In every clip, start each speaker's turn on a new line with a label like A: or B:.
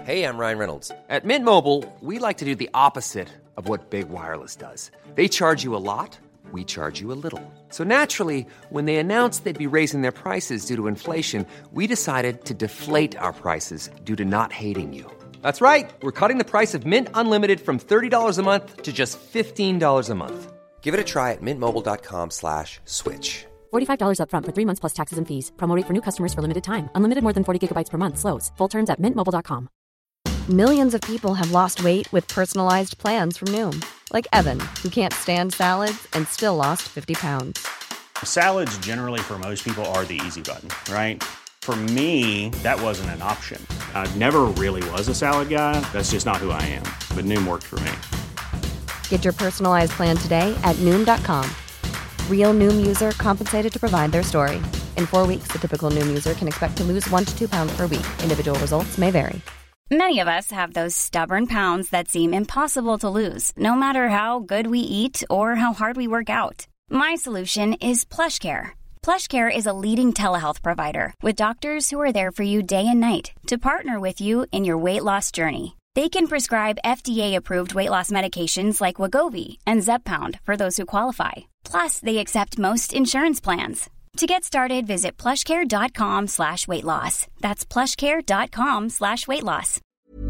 A: Hey, I'm Ryan Reynolds. At Mint Mobile, we like to do the opposite of what Big Wireless does. They charge you a lot, we charge you a little. So naturally, when they announced they'd be raising their prices due to inflation, we decided to deflate our prices due to not hating you. That's right. We're cutting the price of Mint Unlimited from $30 a month to just $15 a month. Give it a try at mintmobile.com/switch.
B: $45 up front for 3 months plus taxes and fees. Promo rate for new customers for limited time. Unlimited more than 40 gigabytes per month. Slows full terms at mintmobile.com.
C: Millions of people have lost weight with personalized plans from Noom. Like Evan, who can't stand salads and still lost 50 pounds.
D: Salads generally for most people are the easy button, right? For me, that wasn't an option. I never really was a salad guy. That's just not who I am. But Noom worked for me.
C: Get your personalized plan today at Noom.com. Real Noom user compensated to provide their story. In 4 weeks, the typical Noom user can expect to lose 1 to 2 pounds per week. Individual results may vary.
E: Many of us have those stubborn pounds that seem impossible to lose, no matter how good we eat or how hard we work out. My solution is PlushCare. PlushCare is a leading telehealth provider with doctors who are there for you day and night to partner with you in your weight loss journey. They can prescribe FDA-approved weight loss medications like Wegovy and Zepbound for those who qualify. Plus, they accept most insurance plans. To get started, visit plushcare.com/weightloss. That's plushcare.com/weightloss.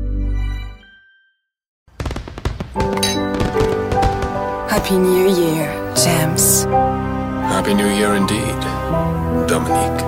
F: Happy New Year, James.
G: Happy New Year indeed, Dominique.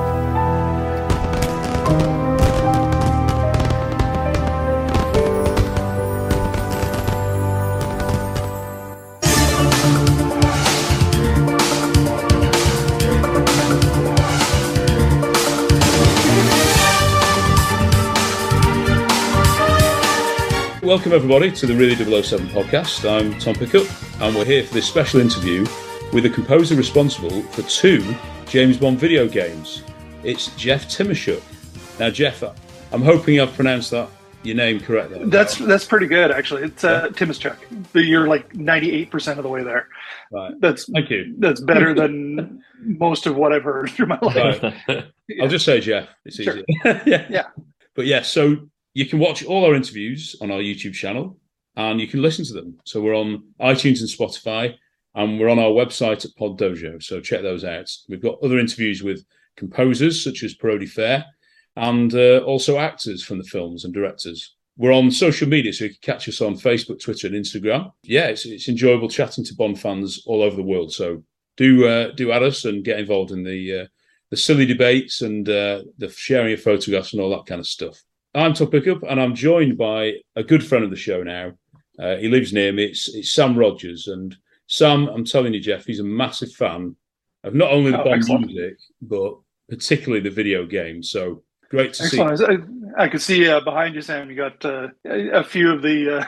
H: Welcome everybody to the Really 007 podcast. I'm Tom Pickup and we're here for this special interview with the composer responsible for 2 James Bond video games. It's Jeff Timoshuk. Now Jeff, I'm hoping I've pronounced your name correctly.
I: That's pretty good actually. It's Timoshuk. You're like 98% of the way there.
H: Right.
I: Thank you. That's better than most of what I've heard through my life.
H: Right. I'll just say Jeff. It's
I: sure.
H: easier. Yeah. But yeah, so you can watch all our interviews on our YouTube channel and you can listen to them. So we're on iTunes and Spotify and we're on our website at Pod Dojo. So check those out. We've got other interviews with composers such as Parodi Fair and also actors from the films and directors. We're on social media, so you can catch us on Facebook, Twitter and Instagram. Yeah, it's enjoyable chatting to Bond fans all over the world. So do add us and get involved in the silly debates and the sharing of photographs and all that kind of stuff. I'm Tom Pickup, and I'm joined by a good friend of the show now. He lives near me. It's Sam Rogers. And Sam, I'm telling you, Jeff, he's a massive fan of not only the Bond music, but particularly the video games. So great to see.
I: I could see behind you, Sam, you got a few of the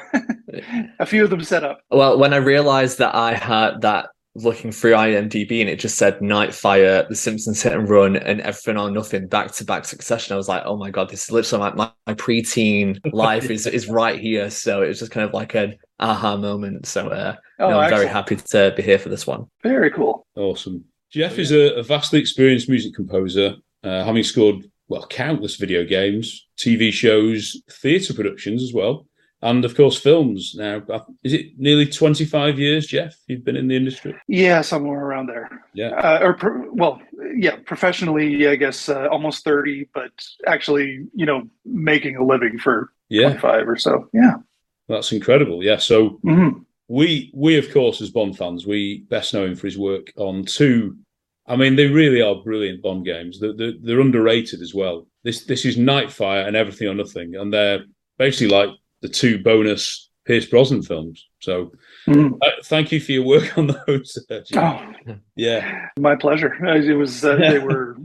I: a few of them set up.
J: Well, when I realized that I had that looking through IMDb and it just said Nightfire, The Simpsons Hit and Run, and Everything or Nothing back-to-back succession, I was like, oh my God, this is literally my preteen life is right here. So it was just kind of like an aha moment. So I'm very happy to be here for this one.
I: Very cool.
H: Awesome. Jeff is a vastly experienced music composer, having scored, countless video games, TV shows, theatre productions as well. And, of course, films. Now, is it nearly 25 years, Jeff, you've been in the industry?
I: Yeah, somewhere around there.
H: Yeah.
I: Professionally, I guess almost 30, but actually, making a living for 25 or so. Yeah.
H: That's incredible. Yeah. So we, of course, as Bond fans, we best know him for his work on 2. I mean, they really are brilliant Bond games. They're underrated as well. This is Nightfire and Everything or Nothing. And they're basically like the 2 bonus Pierce Brosnan films. So thank you for your work on those. Yeah.
I: My pleasure. It was, they were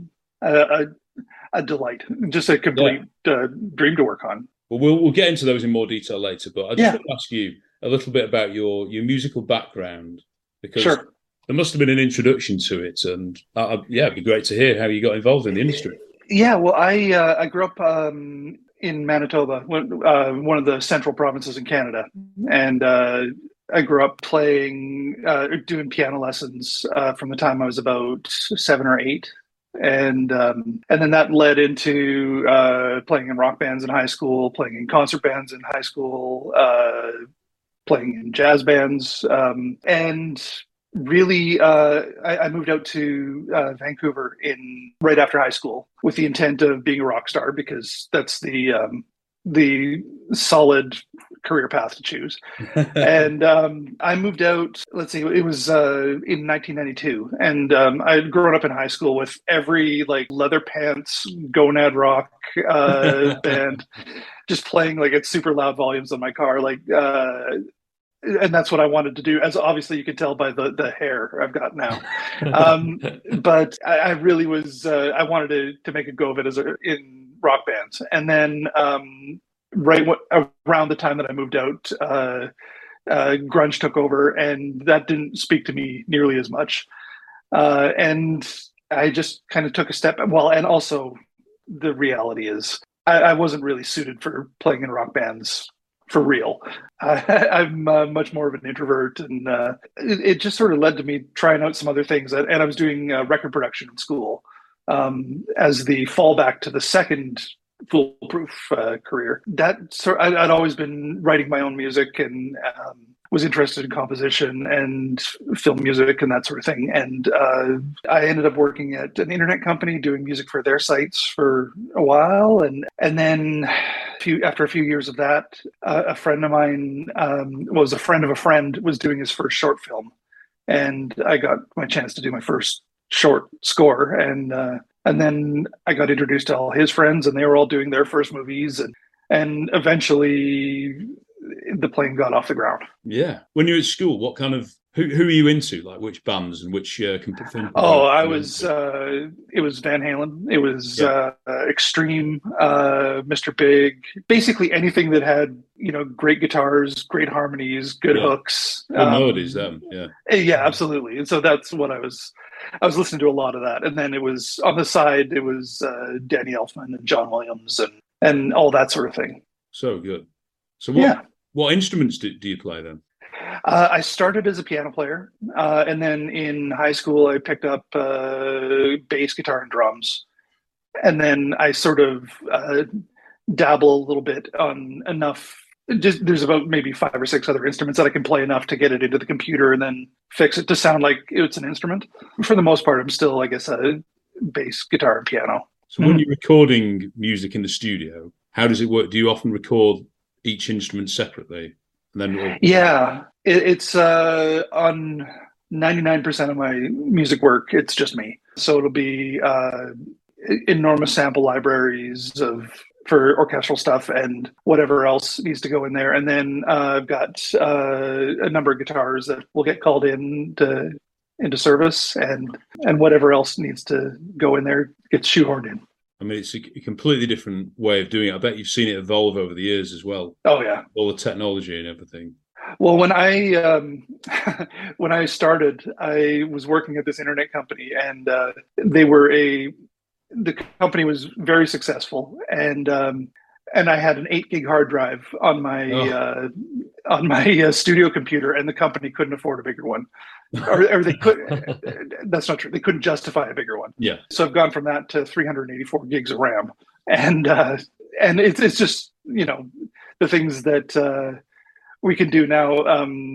I: a delight, just a complete dream to work on.
H: Well, we'll get into those in more detail later, but I just want to ask you a little bit about your musical background, because there must have been an introduction to it. And it'd be great to hear how you got involved in the industry.
I: Yeah, well, I grew up in Manitoba, one of the central provinces in Canada. And I grew up doing piano lessons from the time I was about 7 or 8. and then that led into playing in rock bands in high school, playing in concert bands in high school, playing in jazz bands, and really I moved out to Vancouver right after high school with the intent of being a rock star, because that's the solid career path to choose. And I moved out, let's see, it was in 1992, and I had grown up in high school with every like leather pants gonad rock band just playing like at super loud volumes on my car, like and that's what I wanted to do, as obviously you can tell by the hair I've got now. But I really was, I wanted to make a go of it in rock bands. And then around the time that I moved out, grunge took over, and that didn't speak to me nearly as much. And I just kind of took a step. Well, and also the reality is I wasn't really suited for playing in rock bands for real. I'm much more of an introvert, and it just sort of led to me trying out some other things. And I was doing record production in school as the fallback to the second foolproof career. I'd always been writing my own music, and was interested in composition and film music and that sort of thing. And I ended up working at an internet company doing music for their sites for a while. And then after a few years of that, a friend of mine was a friend of a friend, was doing his first short film. And I got my chance to do my first short score. And then I got introduced to all his friends, and they were all doing their first movies. And eventually the plane got off the ground.
H: Yeah. When you were at school, what kind of, who are you into? Like which bands and which film?
I: I was, it was Van Halen. It was Extreme, Mr. Big, basically anything that had, great guitars, great harmonies, good hooks.
H: Melodies, yeah.
I: Yeah, absolutely. And so that's what I was listening to a lot of that. And then it was on the side, it was Danny Elfman and John Williams and all that sort of thing.
H: So good. So what instruments do you play then?
I: I started as a piano player, and then in high school I picked up bass, guitar, and drums. And then I sort of dabble a little bit on enough. There's about maybe 5 or 6 other instruments that I can play enough to get it into the computer and then fix it to sound like it's an instrument. For the most part, I'm still, I guess, a bass, guitar, and piano.
H: So when you're recording music in the studio, how does it work? Do you often record each instrument separately? And then it's on 99% of my music work, it's just me. So it'll be enormous sample libraries for orchestral stuff and whatever else needs to go in there. And then I've got a number of guitars that will get called into service, and whatever else needs to go in there gets shoehorned in. I mean, it's a completely different way of doing it. I bet you've seen it evolve over the years as well.
I: Oh, yeah.
H: All the technology and everything.
I: Well, when I started, I was working at this internet company, and the company was very successful, and I had an 8 gig hard drive on my studio computer, and the company couldn't afford a bigger one. or they could. That's not true. They couldn't justify a bigger one.
H: Yeah.
I: So I've gone from that to 384 gigs of RAM, and it's just the things that we can do now.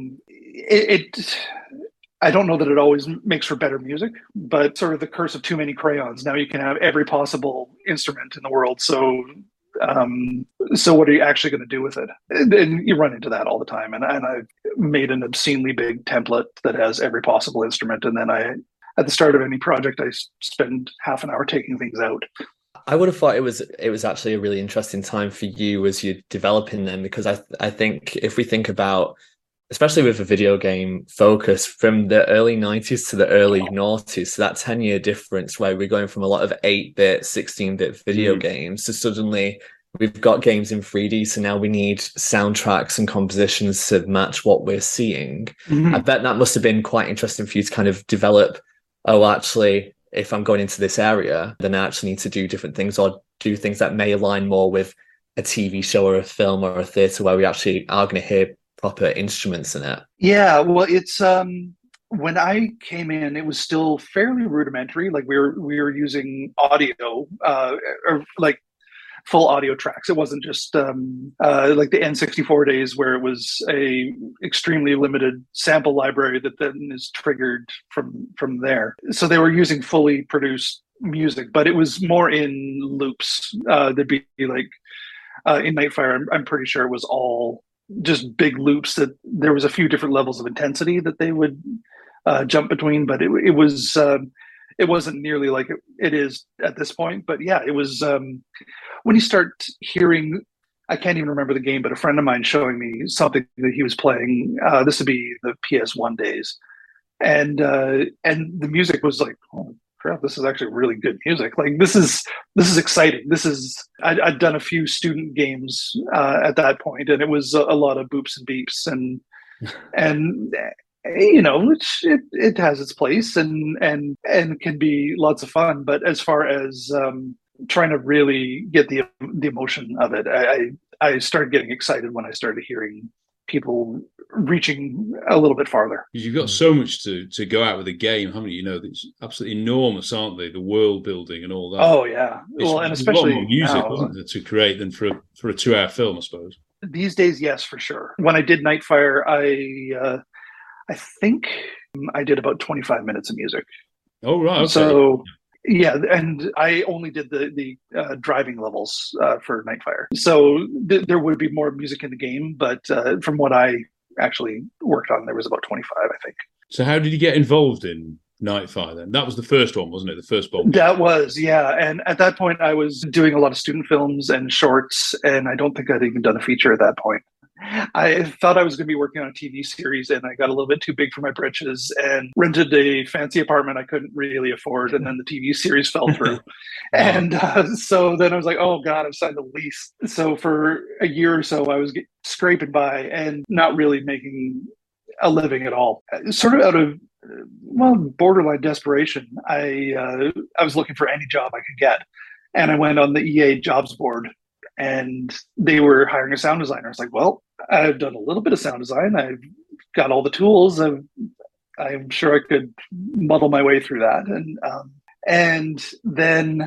I: I don't know that it always makes for better music, but sort of the curse of too many crayons. Now you can have every possible instrument in the world. So what are you actually going to do with it? And you run into that all the time. And I've made an obscenely big template that has every possible instrument. And then at the start of any project, I spend half an hour taking things out.
J: I would have thought it was actually a really interesting time for you as you're developing them, because I think if we think about, especially with a video game focus, from the early 90s to the early noughties, so that 10-year difference where we're going from a lot of 8-bit, 16-bit video games to suddenly we've got games in 3D, so now we need soundtracks and compositions to match what we're seeing. I bet that must have been quite interesting for you to kind of develop, actually, if I'm going into this area, then I actually need to do different things, or do things that may align more with a TV show or a film or a theatre where we actually are going to hear proper instruments in it.
I: Yeah, well, it's when I came in, it was still fairly rudimentary. Like we were using audio, or like full audio tracks. It wasn't just like the N64 days where it was a extremely limited sample library that then is triggered from there. So they were using fully produced music, but it was more in loops. There'd be like in Nightfire, I'm pretty sure it was all just big loops that there was a few different levels of intensity that they would jump between, but it wasn't nearly like it is at this point. But yeah, it was when you start hearing, I can't even remember the game, but a friend of mine showing me something that he was playing. This would be the PS1 days, and the music was like, oh crap, this is actually really good music. Like this is exciting. I'd done a few student games at that point, and it was a lot of boops and beeps and you know, it has its place and can be lots of fun. But as far as trying to really get the emotion of it, I started getting excited when I started hearing people reaching a little bit farther.
H: You've got so much to go out with a game, haven't you? You know, it's absolutely enormous, aren't they? The world building and all that.
I: Oh yeah, well, and especially
H: a lot more music, now, wasn't there, to create than for a 2-hour film, I suppose.
I: These days, yes, for sure. When I did Nightfire, I think I did about 25 minutes of music.
H: Oh, right. Okay.
I: So, yeah, and I only did the driving levels for Nightfire. So there would be more music in the game, but from what I actually worked on, there was about 25, I think.
H: So how did you get involved in Nightfire then? That was the first one, wasn't it? The first Bond.
I: That was, yeah. And at that point, I was doing a lot of student films and shorts, and I don't think I'd even done a feature at that point. I thought I was going to be working on a TV series, and I got a little bit too big for my britches and rented a fancy apartment I couldn't really afford, and then the TV series fell through. And so then I was like, oh God, I've signed a lease. So for a year or so, I was scraping by and not really making a living at all. Sort of out of, well, borderline desperation, I was looking for any job I could get. And I went on the EA jobs board, and they were hiring a sound designer. I was like, well, I've done a little bit of sound design. I've got all the tools. I'm sure I could muddle my way through that. And then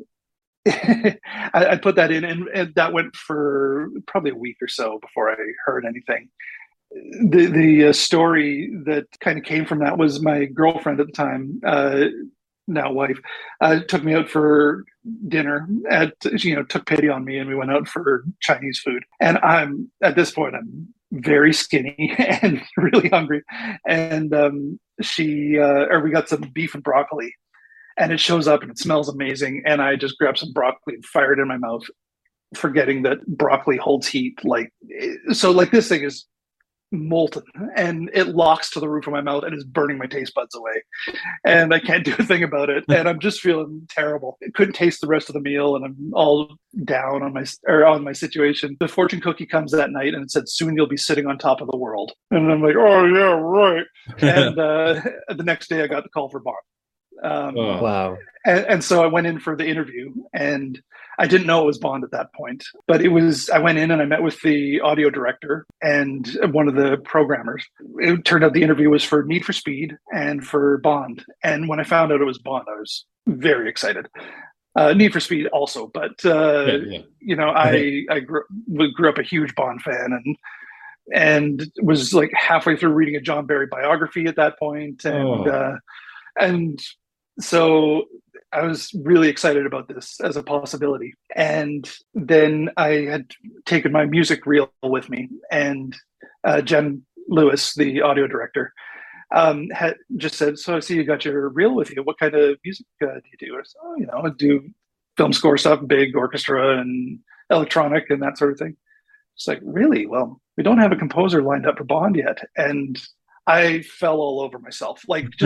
I: I put that in, and that went for probably a week or so before I heard anything. The story that kind of came from that was my girlfriend at the time, now wife, took me out for dinner. Took pity on me, and we went out for Chinese food. And at this point I'm very skinny and really hungry. And we got some beef and broccoli, and it shows up and it smells amazing. And I just grabbed some broccoli and fired it in my mouth, forgetting that broccoli holds heat. So this thing is molten, and it locks to the roof of my mouth and is burning my taste buds away, and I can't do a thing about it, and I'm just feeling terrible. I couldn't taste the rest of the meal, and I'm all down on my situation. The fortune cookie comes that night, and it said, soon you'll be sitting on top of the world. And I'm like, oh yeah, right. And the next day I got the call for Bond.
J: Wow.
I: And so I went in for the interview, and I didn't know it was Bond at that point, but I went in and I met with the audio director and one of the programmers. It turned out the interview was for Need for Speed and for Bond. And when I found out it was Bond, I was very excited. Need for Speed also, but I grew up a huge Bond fan, and was like halfway through reading a John Barry biography at that point. And so I was really excited about this as a possibility. And then I had taken my music reel with me, and Jen Lewis, the audio director, had just said, so I see you got your reel with you. What kind of music do you do? I said, I do film score stuff, big orchestra and electronic and that sort of thing. It's like, really? Well, we don't have a composer lined up for Bond yet. And I fell all over myself,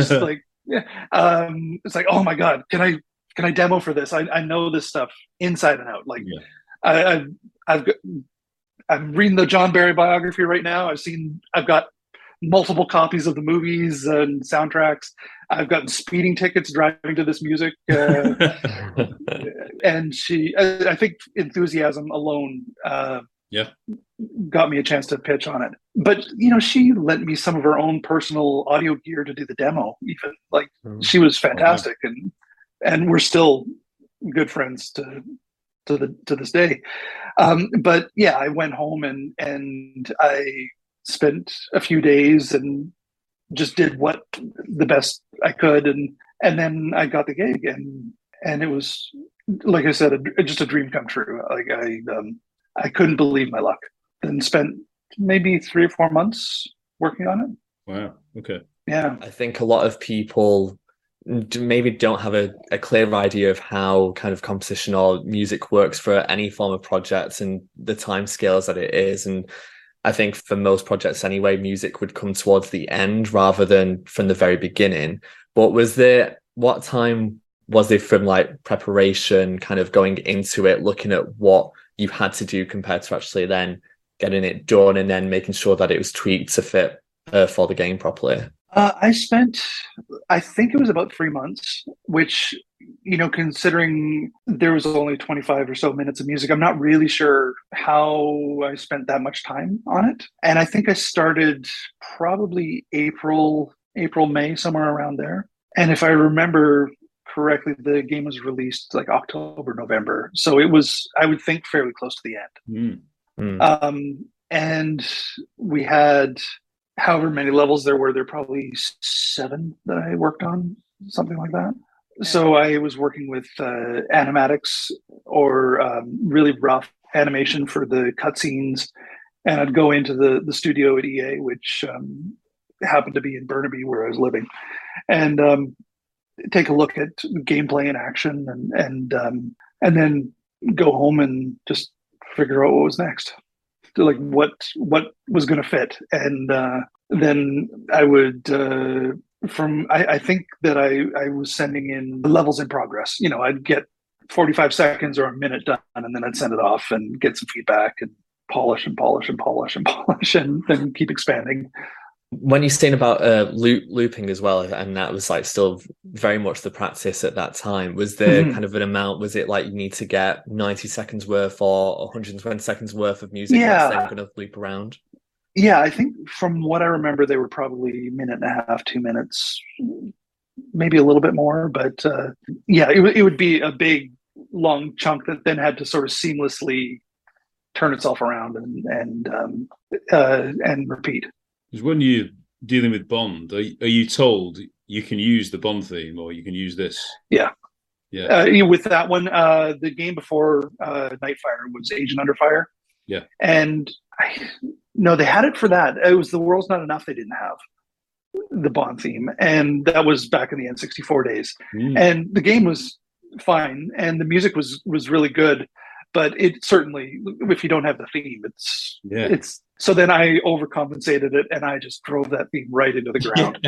I: it's like, oh my God, can I demo for this? I know this stuff inside and out. I'm reading the John Barry biography right now. I've got multiple copies of the movies and soundtracks. I've gotten speeding tickets driving to this music. And I think enthusiasm alone
H: Yeah.
I: got me a chance to pitch on it. But she lent me some of her own personal audio gear to do the demo. Even like she was fantastic, and we're still good friends to this day. But yeah, I went home and I spent a few days and just did what the best I could, and then I got the gig, and it was, like I said, just a dream come true. Like I couldn't believe my luck. And spent maybe 3 or 4 months working on it.
H: Wow. Okay.
I: Yeah.
J: I think a lot of people maybe don't have a clear idea of how kind of composition or music works for any form of project and the time scales that it is. And I think for most projects anyway, music would come towards the end rather than from the very beginning. But what time was it from like preparation, kind of going into it, looking at what you had to do compared to actually then getting it done and then making sure that it was tweaked to fit for the game properly?
I: I think it was about 3 months, which, considering there was only 25 or so minutes of music, I'm not really sure how I spent that much time on it. And I think I started probably April, May, somewhere around there. And if I remember correctly, the game was released like October, November. So it was, I would think, fairly close to the end. And we had however many levels there were probably 7 that I worked on, something like that. So I was working with animatics or really rough animation for the cutscenes, and I'd go into the studio at EA, which happened to be in Burnaby where I was living, and take a look at gameplay in action, and then go home and just figure out what was next, like what was going to fit, and then I would I think that I was sending in the levels in progress. I'd get 45 seconds or a minute done, and then I'd send it off and get some feedback and polish and then keep expanding.
J: When you're saying about looping as well, and that was like still very much the practice at that time, was there kind of an amount? Was it like you need to get 90 seconds worth or 120 seconds worth of music that's then going to loop around?
I: Yeah, I think from what I remember, they were probably a minute and a half, 2 minutes, maybe a little bit more. But it would be a big, long chunk that then had to sort of seamlessly turn itself around and repeat.
H: Because when you're dealing with Bond, are you told you can use the Bond theme or you can use this?
I: Yeah. With that one, the game before Nightfire was Agent Under Fire.
H: Yeah.
I: And they had it for that. It was The World's Not Enough. They didn't have the Bond theme. And that was back in the N64 days. And the game was fine. And the music was really good. But it certainly, if you don't have the theme, it's so then I overcompensated it and I just drove that theme right into the ground.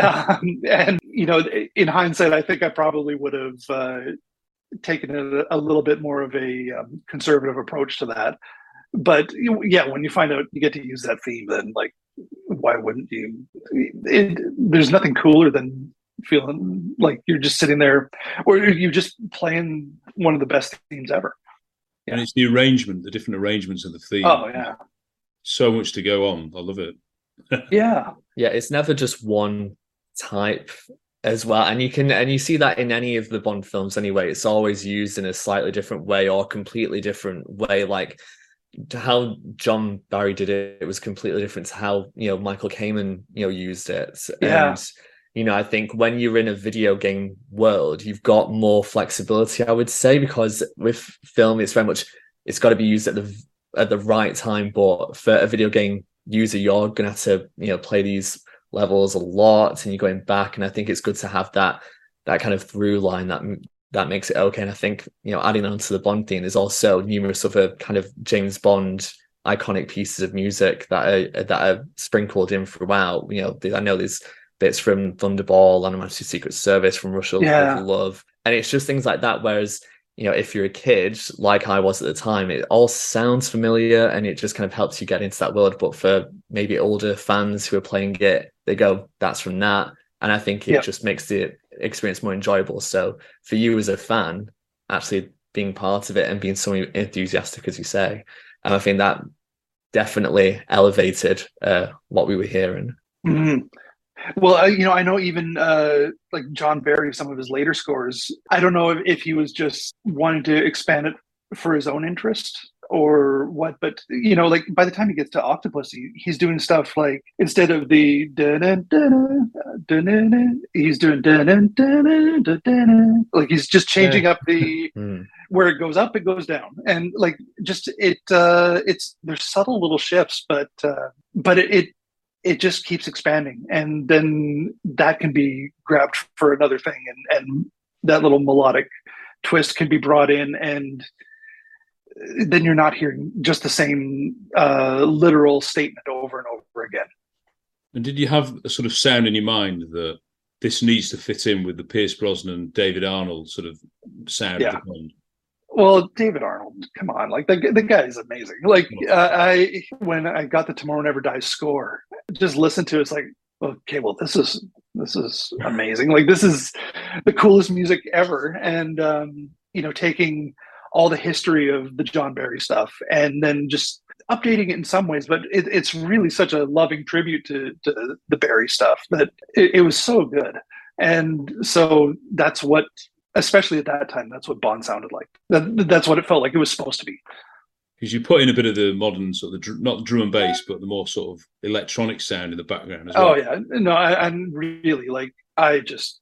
I: And in hindsight, I think I probably would have taken it a little bit more of a conservative approach to that. But when you find out you get to use that theme, then like, why wouldn't you? There's nothing cooler than feeling like you're just sitting there, or you're just playing one of the best themes ever.
H: Yeah. And it's the arrangement, the different arrangements of the theme.
I: Oh, yeah.
H: So much to go on. I love it.
I: Yeah.
J: Yeah, it's never just one type as well. And you see that in any of the Bond films anyway. It's always used in a slightly different way or completely different way. Like how John Barry did it, it was completely different to how, Michael Kamen, used it.
I: Yeah.
J: And I think when you're in a video game world, you've got more flexibility, I would say, because with film, it's very much, it's got to be used at the right time. But for a video game user, you're going to have to, play these levels a lot and you're going back. And I think it's good to have that kind of through line that makes it okay. And I think, adding on to the Bond theme, there's also numerous other kind of James Bond iconic pieces of music that are sprinkled in throughout. I know there's bits from Thunderball, Land of Majesty's Secret Service, from Russia with Love. And it's just things like that. Whereas, if you're a kid, like I was at the time, it all sounds familiar and it just kind of helps you get into that world. But for maybe older fans who are playing it, they go, that's from that. And I think it just makes the experience more enjoyable. So for you as a fan, actually being part of it and being so enthusiastic, as you say, And I think that definitely elevated what we were hearing.
I: Mm-hmm. Well, I know even like John Barry, some of his later scores, I don't know if he was just wanting to expand it for his own interest or what, but like by the time he gets to Octopussy, he's doing stuff like, instead of the he's doing like he's just changing up the where it goes up, it goes down, and like just it's there's subtle little shifts, but it just keeps expanding, and then that can be grabbed for another thing, and that little melodic twist can be brought in, and then you're not hearing just the same literal statement over and over again.
H: And did you have a sort of sound in your mind that this needs to fit in with the Pierce Brosnan, David Arnold sort of sound of the Bond?
I: Well, David Arnold, come on, like the guy is amazing. Like when I got the Tomorrow Never Dies score, just listen to it, it's like, okay, well, this is amazing. Like this is the coolest music ever, and taking all the history of the John Barry stuff and then just updating it in some ways, but it's really such a loving tribute to the Barry stuff that it was so good. And so that's what, especially at that time, that's what Bond sounded like. That's what it felt like it was supposed to be.
H: Because you put in a bit of the modern sort of not the drum and bass, but the more sort of electronic sound in the background as well.
I: Oh yeah, no, I'm really like, I just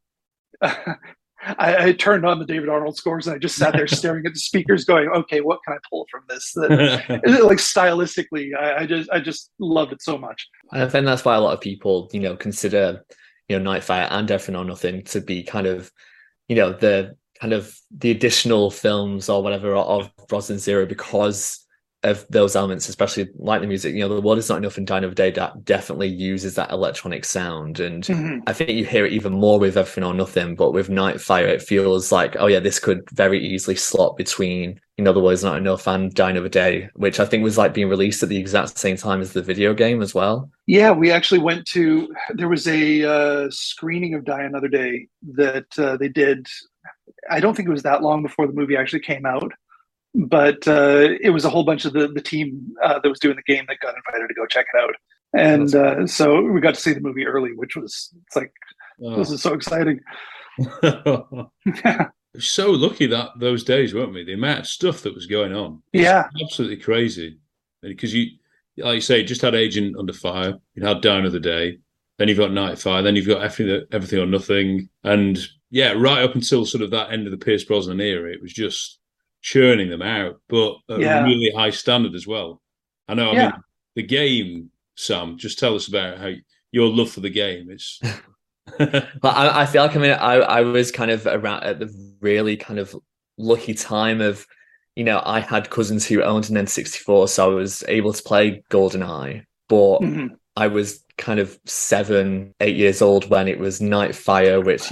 I: I turned on the David Arnold scores and I just sat there staring at the speakers, going, "Okay, what can I pull from this?" Like stylistically, I just loved it so much.
J: I think that's why a lot of people, consider, Nightfire and Everything or Nothing to be kind of, the additional films or whatever of Brosnan's era, because of those elements, especially like the music. The World Is Not Enough and Die Another Day that definitely uses that electronic sound, and I think you hear it even more with Everything or Nothing. But with Nightfire, it feels like, oh yeah, this could very easily slot between The World Is Not Enough and Die Another Day, which I think was like being released at the exact same time as the video game as well.
I: Yeah, we actually went to, there was a screening of Die Another Day that they did. I don't think it was that long before the movie actually came out, but it was a whole bunch of the team that was doing the game that got invited to go check it out. And so we got to see the movie early, which was, it's like, this is so exciting.
H: So lucky that those days, weren't we? The amount of stuff that was going on.
I: Yeah.
H: Absolutely crazy. Because you, like you say, just had Agent Under Fire, you had Die Another Day, then you've got Nightfire, then you've got Everything or Nothing. And yeah, right up until sort of that end of the Pierce Brosnan era, it was just churning them out, but at a really high standard as well. I know, I mean, the game, Sam, just tell us about how your love for the game is.
J: Well, I feel like, I was kind of around at the really kind of lucky time of, I had cousins who owned an N64, so I was able to play GoldenEye, but I was kind of 7-8 years old when it was Nightfire, which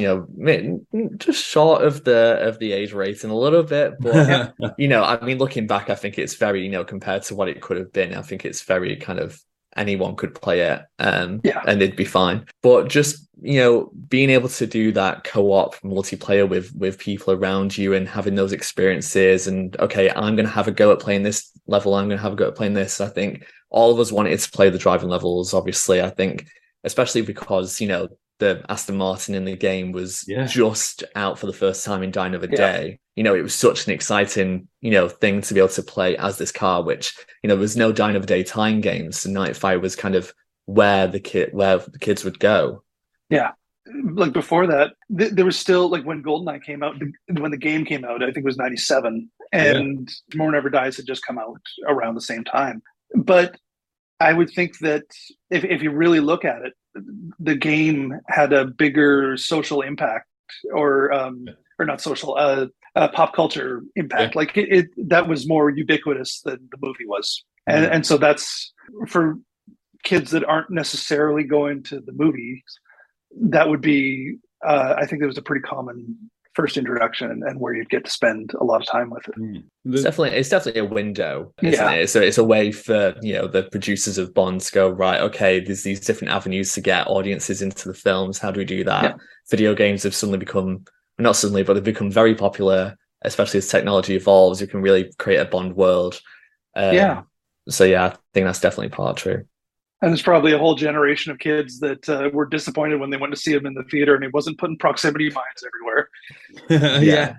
J: just short of the age rating a little bit, but looking back, I think it's very, compared to what it could have been, I think it's very kind of, anyone could play it and they'd be fine. But just being able to do that co-op multiplayer with people around you and having those experiences, and okay, I'm going to have a go at playing this level, I'm going to have a go at playing this. I think all of us wanted to play the driving levels, obviously. I think especially because the Aston Martin in the game was just out for the first time in Die Another Day. It was such an exciting, thing to be able to play as this car, which, there was no Die Another Day time games. So Nightfire was kind of where the kids would go. Yeah.
I: Like before that, there was still, like when GoldenEye came out, when the game came out, I think it was 97, and Tomorrow Never Dies had just come out around the same time. But I would think that if you really look at it, the game had a bigger social impact, or not social, pop culture impact. Like it that was more ubiquitous than the movie was, and so that's for kids that aren't necessarily going to the movies. That would be, I think, there was a pretty common first introduction, and where you'd get to spend a lot of time with it.
J: It's definitely a window, isn't it? So it's a way for the producers of Bond to go, right, okay, there's these different avenues to get audiences into the films. How do we do that? Video games have suddenly become, not suddenly, but they've become very popular, especially as technology evolves. You can really create a Bond world. So yeah, I think that's definitely part true.
I: And there's probably a whole generation of kids that were disappointed when they went to see him in the theater, and he wasn't putting proximity mines everywhere.
H: Yeah.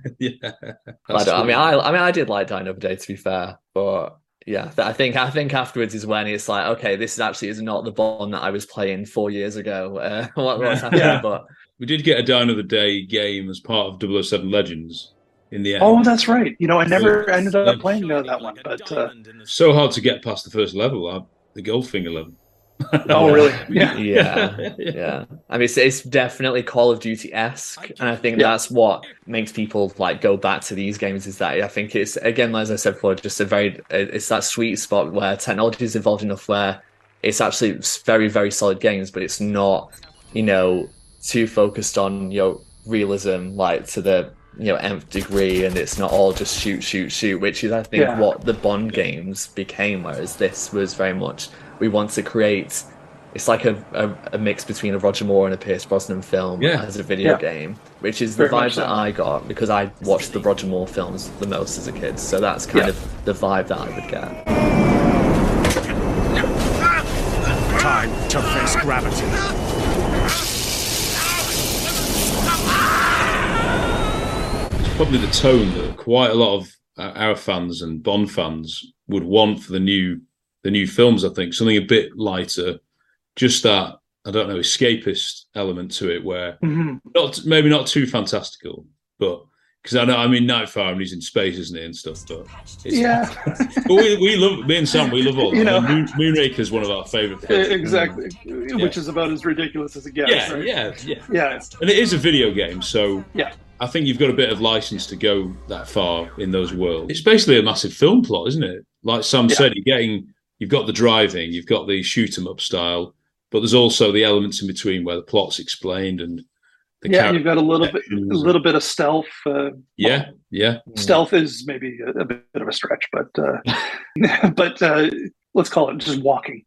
J: I did like Die Another Day, to be fair, but yeah, I think afterwards is when it's like, okay, this actually is not the Bond that I was playing 4 years ago. What's happening?
H: Yeah.
J: But
H: we did get a Die Another Day game as part of 007 Legends in the end.
I: Oh, that's right. I never ended up playing that one, but
H: so hard to get past the first level, the Goldfinger level.
I: Oh, really?
J: Yeah. I mean, it's definitely Call of Duty-esque, and I think that's what makes people like go back to these games. Is that I think it's, again, as I said before, just it's that sweet spot where technology is evolved enough where it's actually very, very solid games, but it's not, too focused on realism like to the nth degree, and it's not all just shoot, which is I think what the Bond games became, whereas this was very much, we want to create, it's like a mix between a Roger Moore and a Pierce Brosnan film as a video game, which is the vibe that I got because I watched the Roger Moore films the most as a kid, so that's kind of the vibe that I would get.
K: Time to face gravity.
H: Probably the tone that quite a lot of our fans and Bond fans would want for the new films. I think something a bit lighter, just that, I don't know, escapist element to it, where maybe not too fantastical, but because Nightfire, and he's in space, isn't he, and stuff. But but we love, me and Sam, we love all that. Moonraker is one of our favourite films.
I: Exactly, which is about as ridiculous as it gets. Yeah.
H: And it is a video game, so I think you've got a bit of license to go that far in those worlds. It's basically a massive film plot, isn't it? Like Sam said, you've got the driving, you've got the shoot 'em up style, but there's also the elements in between where the plot's explained and
I: you've got a little bit of stealth. Stealth is maybe a bit of a stretch, but let's call it just walking.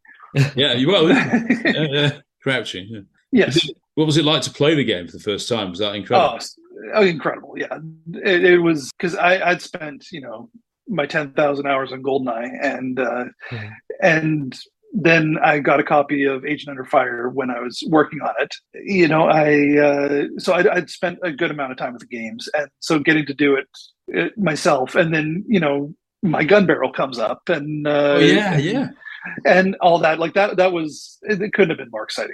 H: Crouching. Yeah.
I: Yes.
H: What was it like to play the game for the first time? Was that incredible?
I: Oh, incredible! Yeah, it was, because I'd spent my 10,000 hours on GoldenEye, and then I got a copy of Agent Under Fire when I was working on it. I'd spent a good amount of time with the games, and so getting to do it myself, and then my gun barrel comes up, and and all that, like that was, it couldn't have been more exciting.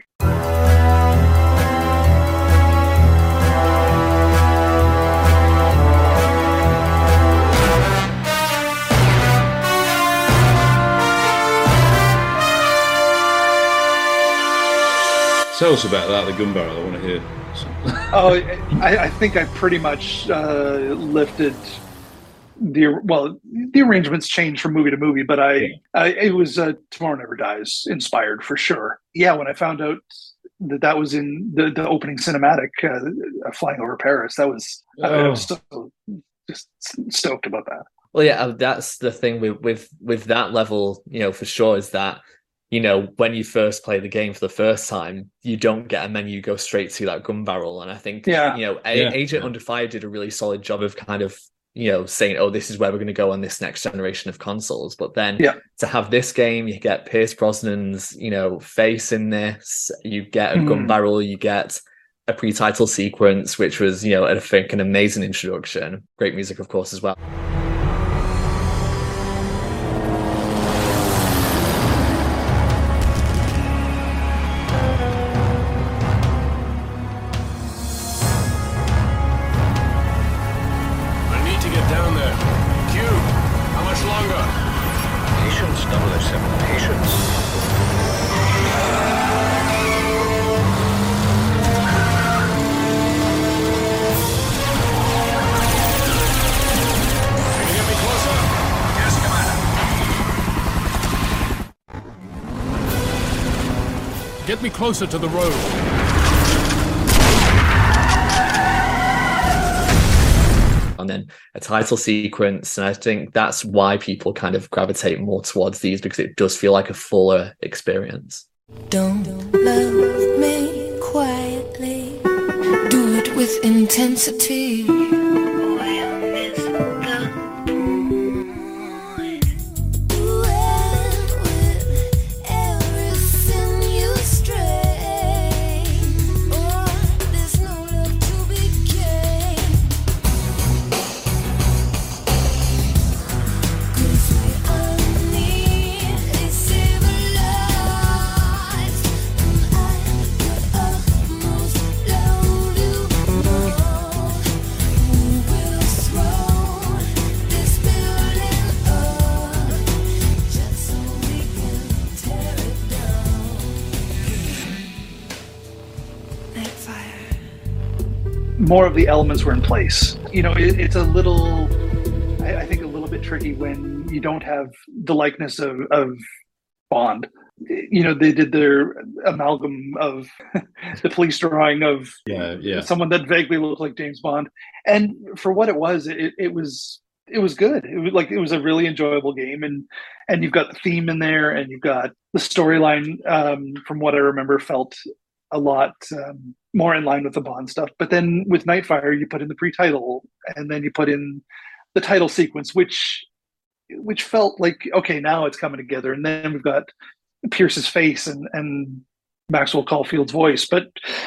H: Tell us about that, the gun barrel. I want to hear.
I: I think I pretty much lifted the arrangements changed from movie to movie, but it was Tomorrow Never Dies inspired for sure. Yeah, when I found out that was in the opening cinematic, Flying Over Paris, I was so just stoked about that.
J: Well, yeah, that's the thing with that level, for sure, is that when you first play the game for the first time, you don't get a menu, you go straight to that gun barrel. And I think, Agent Under Fire did a really solid job of kind of, saying, oh, this is where we're going to go on this next generation of consoles. But then to have this game, you get Pierce Brosnan's, face in this, you get a gun barrel, you get a pre-title sequence, which was, I think an amazing introduction. Great music, of course, as well.
K: Get me closer to the road.
J: And then a title sequence, and I think that's why people kind of gravitate more towards these, because it does feel like a fuller experience.
F: Don't love me quietly, do it with intensity. We'll miss the point.
I: more of the elements were in place. It's a little, I think, a little bit tricky when you don't have the likeness of Bond. They did their amalgam of the police drawing of someone that vaguely looked like James Bond, and for what it was, it was good. It was a really enjoyable game, and you've got the theme in there, and you've got the storyline. From what I remember, felt a lot more in line with the Bond stuff. But then with Nightfire, you put in the pre-title, and then you put in the title sequence, which felt like, okay, now it's coming together. And then we've got Pierce's face and Maxwell Caulfield's voice, but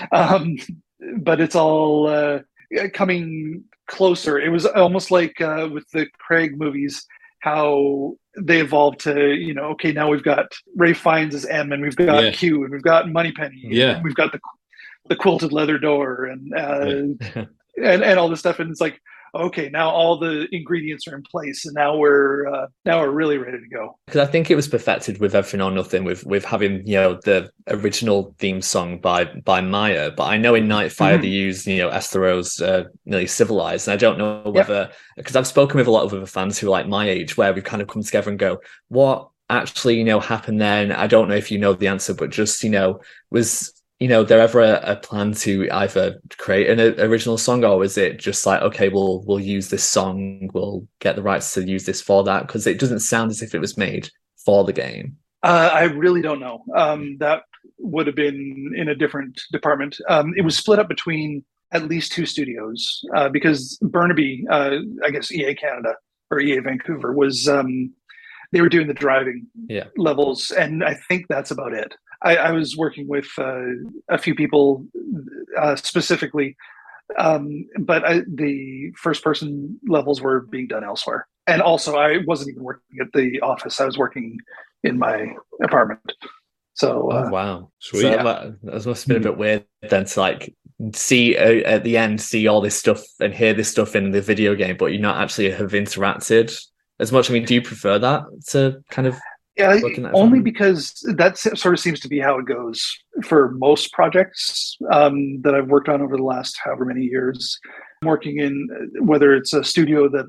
I: it's all coming closer. It was almost like with the Craig movies, how they evolved to, okay, now we've got Ralph Fiennes as M, and we've got Q, and we've got Moneypenny, and we've got the quilted leather door, and all this stuff, and it's like, okay, now all the ingredients are in place, and now we're really ready to go. Because
J: I think it was perfected with Everything or Nothing, with having the original theme song by Maya. But I know in Nightfire they use Estero's Nearly Civilized, and I don't know whether, because I've spoken with a lot of other fans who are like my age, where we've kind of come together and go, what actually happened then? I don't know if you know the answer, but just was there ever a plan to either create an original song, or is it just like, okay, we'll use this song, we'll get the rights to use this for that? Because it doesn't sound as if it was made for the game.
I: I really don't know. That would have been in a different department. It was split up between at least two studios, because Burnaby, I guess EA Canada or EA Vancouver, was they were doing the driving levels, and I think that's about it. I was working with a few people specifically, but the first-person levels were being done elsewhere. And also, I wasn't even working at the office. I was working in my apartment. So,
J: wow. Sweet. So that must have been a bit weird then to see at the end, see all this stuff and hear this stuff in the video game, but you not actually have interacted as much. I mean, do you prefer that to kind of...
I: Yeah, only because that sort of seems to be how it goes for most projects that I've worked on over the last however many years. I'm working in, whether it's a studio that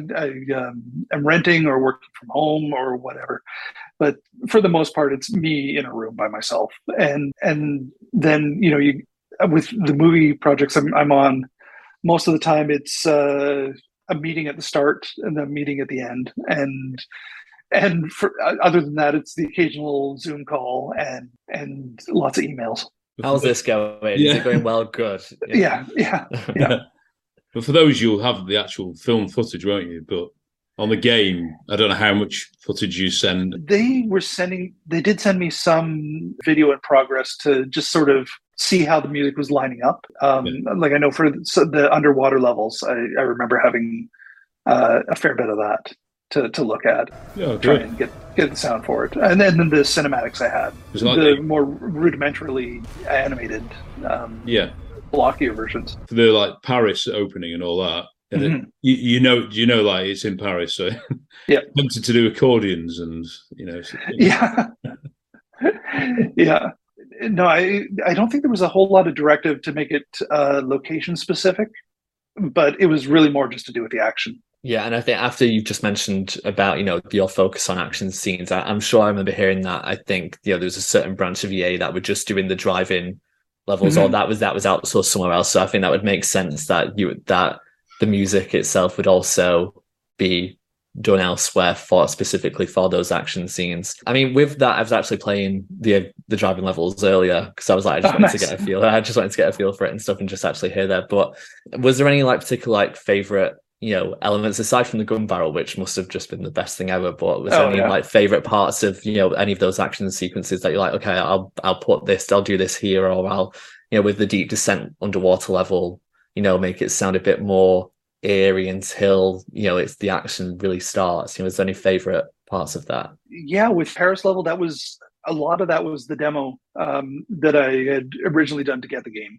I: I am renting or working from home or whatever. But for the most part, it's me in a room by myself. And then, with the movie projects I'm on, most of the time it's a meeting at the start and a meeting at the end. And for, other than that, it's the occasional Zoom call and lots of emails.
J: How's this going? Is it going well? Good.
I: Yeah.
H: But for those, you'll have the actual film footage, won't you? But on the game, I don't know how much footage you send.
I: They did send me some video in progress to just sort of see how the music was lining up. Like I know for the underwater levels, I remember having a fair bit of that to look at, try and get the sound for it, and then the cinematics I had, the more rudimentarily animated, blockier versions.
H: For the Paris opening and all that, and you know, it's in Paris, so tempted to do accordions and No, I don't think there was a whole lot of directive to make it location specific, but it was really more just to do with the action.
J: Yeah, and I think after you've just mentioned about, your focus on action scenes, I'm sure I remember hearing that. I think, there was a certain branch of EA that were just doing the drive-in levels, or that was outsourced somewhere else. So I think that would make sense that the music itself would also be done elsewhere specifically for those action scenes. I mean, with that, I was actually playing the driving levels earlier because I was like, I just wanted to get a feel. I just wanted to get a feel for it and stuff, and just actually hear that. But was there any particular favorite elements aside from the gun barrel, which must have just been the best thing ever? But was there any favorite parts of any of those action sequences that you're like, okay, I'll put this, I'll do this here, or I'll with the deep descent underwater level, make it sound a bit more eerie until it's the action really starts? Is there any favorite parts of that?
I: Yeah, with Paris level, that was a lot of that was the demo that I had originally done to get the game.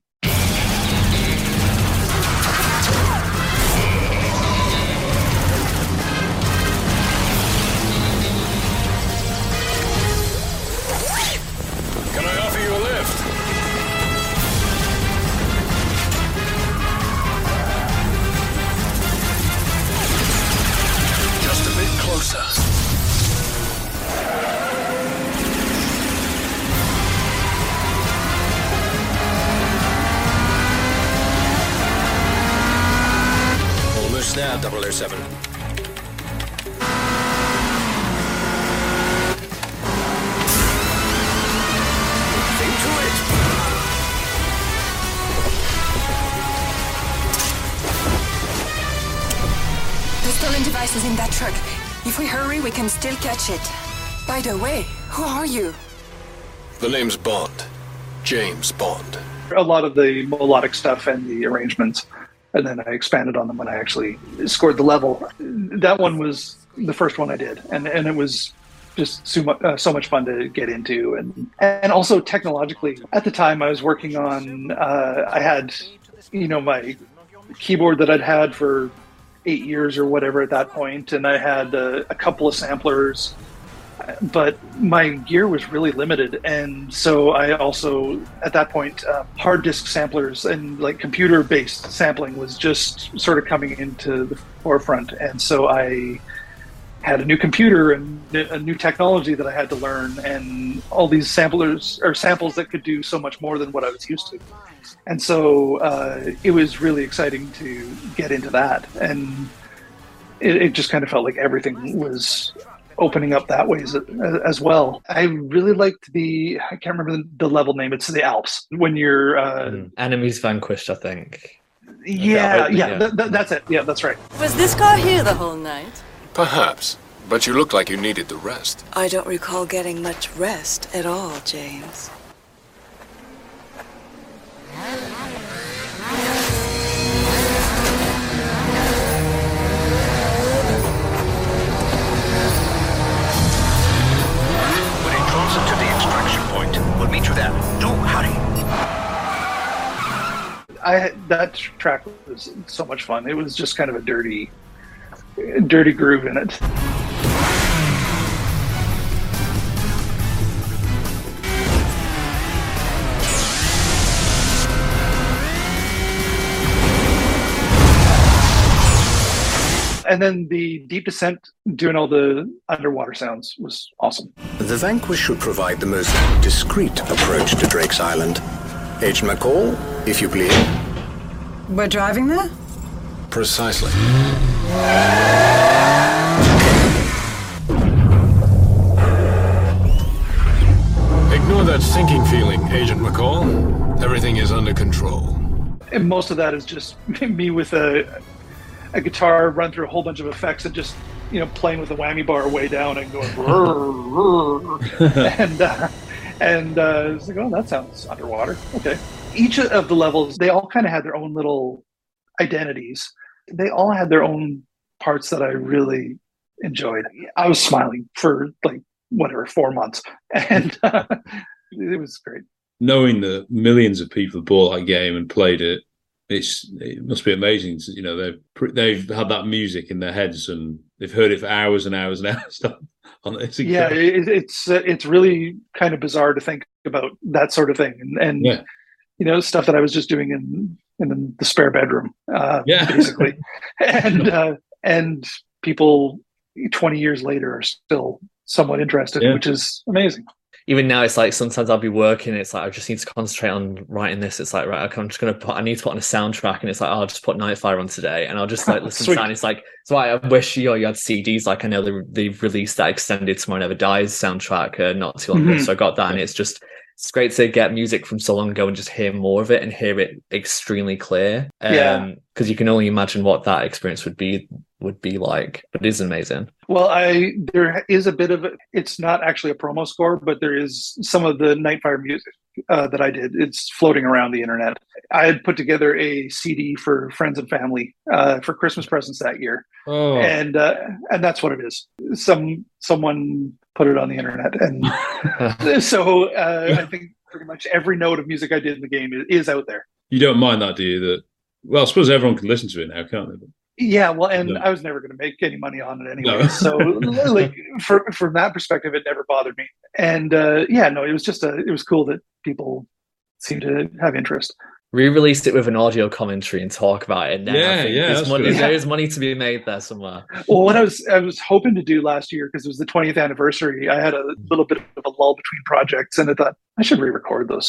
G: 7. Into it!
F: The stolen device is in that truck. If we hurry, we can still catch it. By the way, who are you?
G: The name's Bond. James Bond.
I: A lot of the melodic stuff and the arrangements, and then I expanded on them when I actually scored the level. That one was the first one I did, and it was just so much fun to get into, and also technologically. At the time, I was working on. I had, my keyboard that I'd had for 8 years or whatever at that point, and I had a couple of samplers. But my gear was really limited, and so I also, at that point, hard disk samplers and like computer-based sampling was just sort of coming into the forefront, and so I had a new computer and a new technology that I had to learn, and all these samples that could do so much more than what I was used to, and so it was really exciting to get into that, and it just kind of felt like everything was opening up that way as well. I really liked I can't remember the level name. It's the Alps when you're
J: Enemies Vanquished, I think.
I: That's it. Yeah, that's right.
F: Was this car here the whole night?
G: Perhaps, but you look like you needed the rest.
F: I don't recall getting much rest at all, James.
L: To the extraction point. We'll meet you there. Don't hurry.
I: That track was so much fun. It was just kind of a dirty groove in it. And then the Deep Descent doing all the underwater sounds was awesome.
L: The Vanquish should provide the most discreet approach to Drake's Island. Agent McCall, if you please.
F: We're driving there?
G: Precisely. Ignore that sinking feeling, Agent McCall. Everything is under control.
I: And most of that is just me with a guitar, run through a whole bunch of effects, and just playing with the whammy bar way down and going and it's like, oh, that sounds underwater. Okay. Each of the levels, they all kind of had their own little identities. They all had their own parts that I really enjoyed. I was smiling for 4 months, and it was great.
H: Knowing that millions of people have bought that game and played it, it must be amazing. They've had that music in their heads and they've heard it for hours and hours and hours.
I: Yeah, it's really kind of bizarre to think about that sort of thing, and stuff that I was just doing in the spare bedroom, basically, and people 20 years later are still somewhat interested, which is amazing.
J: Even now, it's like sometimes I'll be working. It's like I just need to concentrate on writing this. It's like, right, okay, I need to put on a soundtrack, and it's like, I'll just put Nightfire on today, and I'll just listen to that. And it's like, so I wish you had CDs. Like I know they've released that extended Tomorrow Never Dies soundtrack not too long ago, so I got that, and it's great to get music from so long ago and just hear more of it and hear it extremely clear. Because you can only imagine what that experience would be like, but it is amazing.
I: Well, there is a bit of it. It's not actually a promo score, but there is some of the Nightfire music that I did. It's floating around the internet. I had put together a CD for friends and family for Christmas presents that year, and that's what it is. Someone put it on the internet, and so I think pretty much every note of music I did in the game is out there. You
H: don't mind that, do you? Well, I suppose everyone can listen to it now, can't they?
I: Yeah, well, and I was never going to make any money on it anyway. No. So, from that perspective, it never bothered me. And it was it was cool that people seem to have interest.
J: Re-released it with an audio commentary and talk about it. Now. There's money to be made there somewhere.
I: Well, what I was hoping to do last year, because it was the 20th anniversary, I had a little bit of a lull between projects, and I thought I should re-record those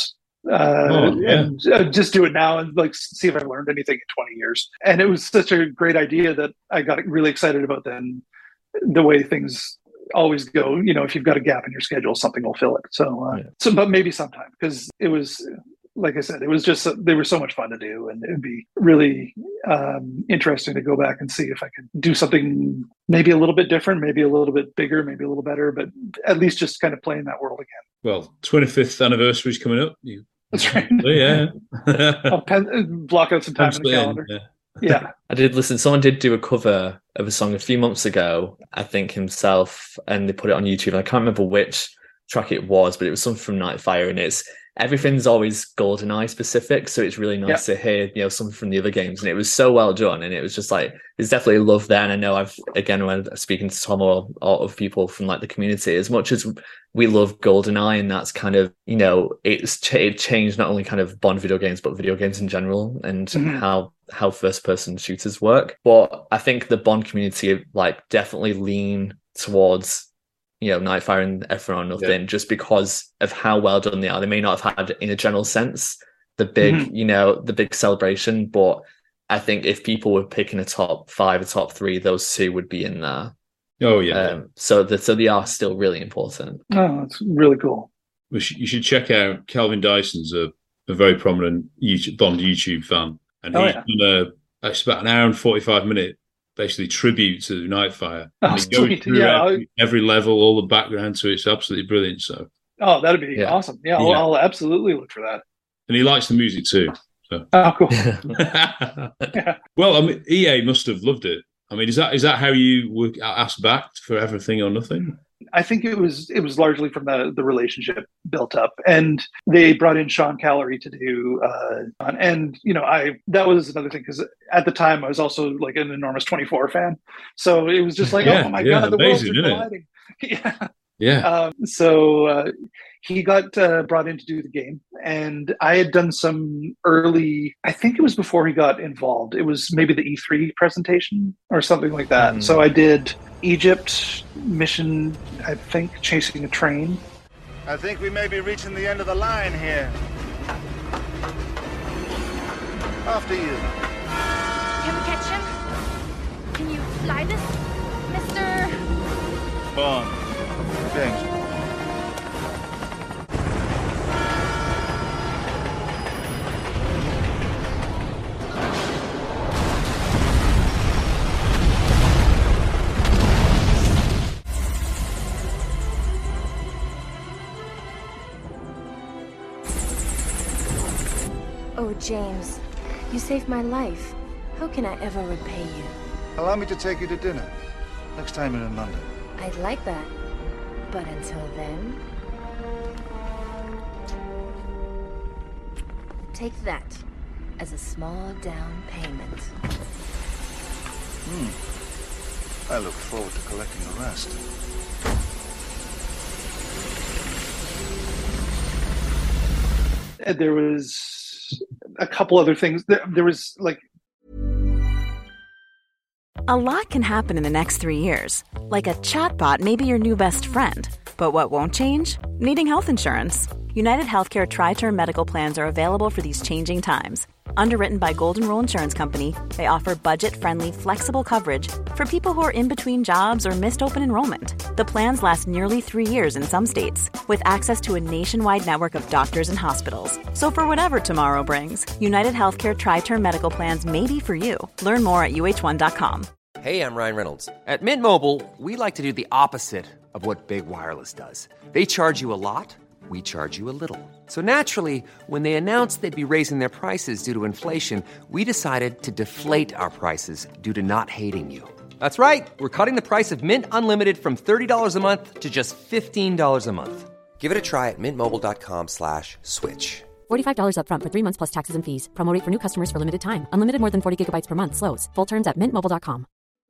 I: and just do it now and like see if I've learned anything in 20 years. And it was such a great idea that I got really excited about then the way things always go. You know, if you've got a gap in your schedule, something will fill it. So but maybe sometime, because it was, like I said, it was just, they were so much fun to do, and it'd be really interesting to go back and see if I could do something maybe a little bit different, maybe a little bit bigger, maybe a little better, but at least just kind of play in that world again.
H: Well, 25th anniversary is coming up.
I: That's right.
H: Yeah.
I: I'll block out some time in the calendar. Yeah.
J: I did listen. Someone did do a cover of a song a few months ago, I think himself, and they put it on YouTube. I can't remember which track it was, but it was something from Nightfire, and everything's always GoldenEye specific, so it's really nice to hear, you know, something from the other games, and it was so well done, and it was just like, there's definitely love there. And I know when speaking to Tom or of people from like the community, as much as we love GoldenEye, and that's kind of, you know, it changed not only kind of Bond video games, but video games in general, and how first person shooters work. But I think the Bond community like definitely lean towards, you know, Nightfire and Everything or Nothing, just because of how well done they are. They may not have had, in a general sense, the big, you know, the big celebration, but I think if people were picking a top 5, a top 3, those 2 would be in there.
H: Oh yeah.
J: So they are still really important.
I: Oh, that's really cool.
H: You should check out Calvin Dyson's a very prominent Bond YouTube fan, and he's done it's about an hour and 45-minute basically tribute to Nightfire.
I: Oh,
H: goes through every level, all the background to it. It's absolutely brilliant. So,
I: that'd be awesome. Yeah, I'll absolutely look for that.
H: And he likes the music too. So.
I: Oh, cool.
H: Well, I mean, EA must have loved it. I mean, is that how you were asked back for Everything or Nothing?
I: I think it was largely from the relationship built up, and they brought in Sean Callery to do, and you know, that was another thing, because at the time I was also like an enormous 24 fan, so it was just like, oh my god, the worlds are colliding. So he got brought in to do the game, and I had done some early, I think it was before he got involved, it was maybe the E3 presentation or something like that. So I did Egypt mission, I think, chasing a train.
M: I think we may be reaching the end of the line here. After you.
N: Can we catch him? Can you fly this, Mr.
M: Bond. James.
N: Oh, James, you saved my life. How can I ever repay you?
M: Allow me to take you to dinner. Next time you're in London.
N: I'd like that. But until then... take that as a small down payment.
M: I look forward to collecting the rest.
I: There was a couple other things. There was like...
O: A lot can happen in the next 3 years. Like a chatbot may be your new best friend. But what won't change? Needing health insurance. United Healthcare Tri-Term Medical Plans are available for these changing times. Underwritten by Golden Rule Insurance Company, they offer budget-friendly, flexible coverage for people who are in between jobs or missed open enrollment. The plans last nearly 3 years in some states, with access to a nationwide network of doctors and hospitals. So for whatever tomorrow brings, United Healthcare Tri-Term Medical Plans may be for you. Learn more at uh1.com.
A: Hey, I'm Ryan Reynolds. At Mint Mobile, we like to do the opposite of what Big Wireless does. They charge you a lot. We charge you a little. So naturally, when they announced they'd be raising their prices due to inflation, we decided to deflate our prices due to not hating you. That's right. We're cutting the price of Mint Unlimited from $30 a month to just $15 a month. Give it a try at mintmobile.com/switch.
B: $45 up front for 3 months plus taxes and fees. Promo rate for new customers for limited time. Unlimited more than 40 gigabytes per month. Slows full terms at mintmobile.com.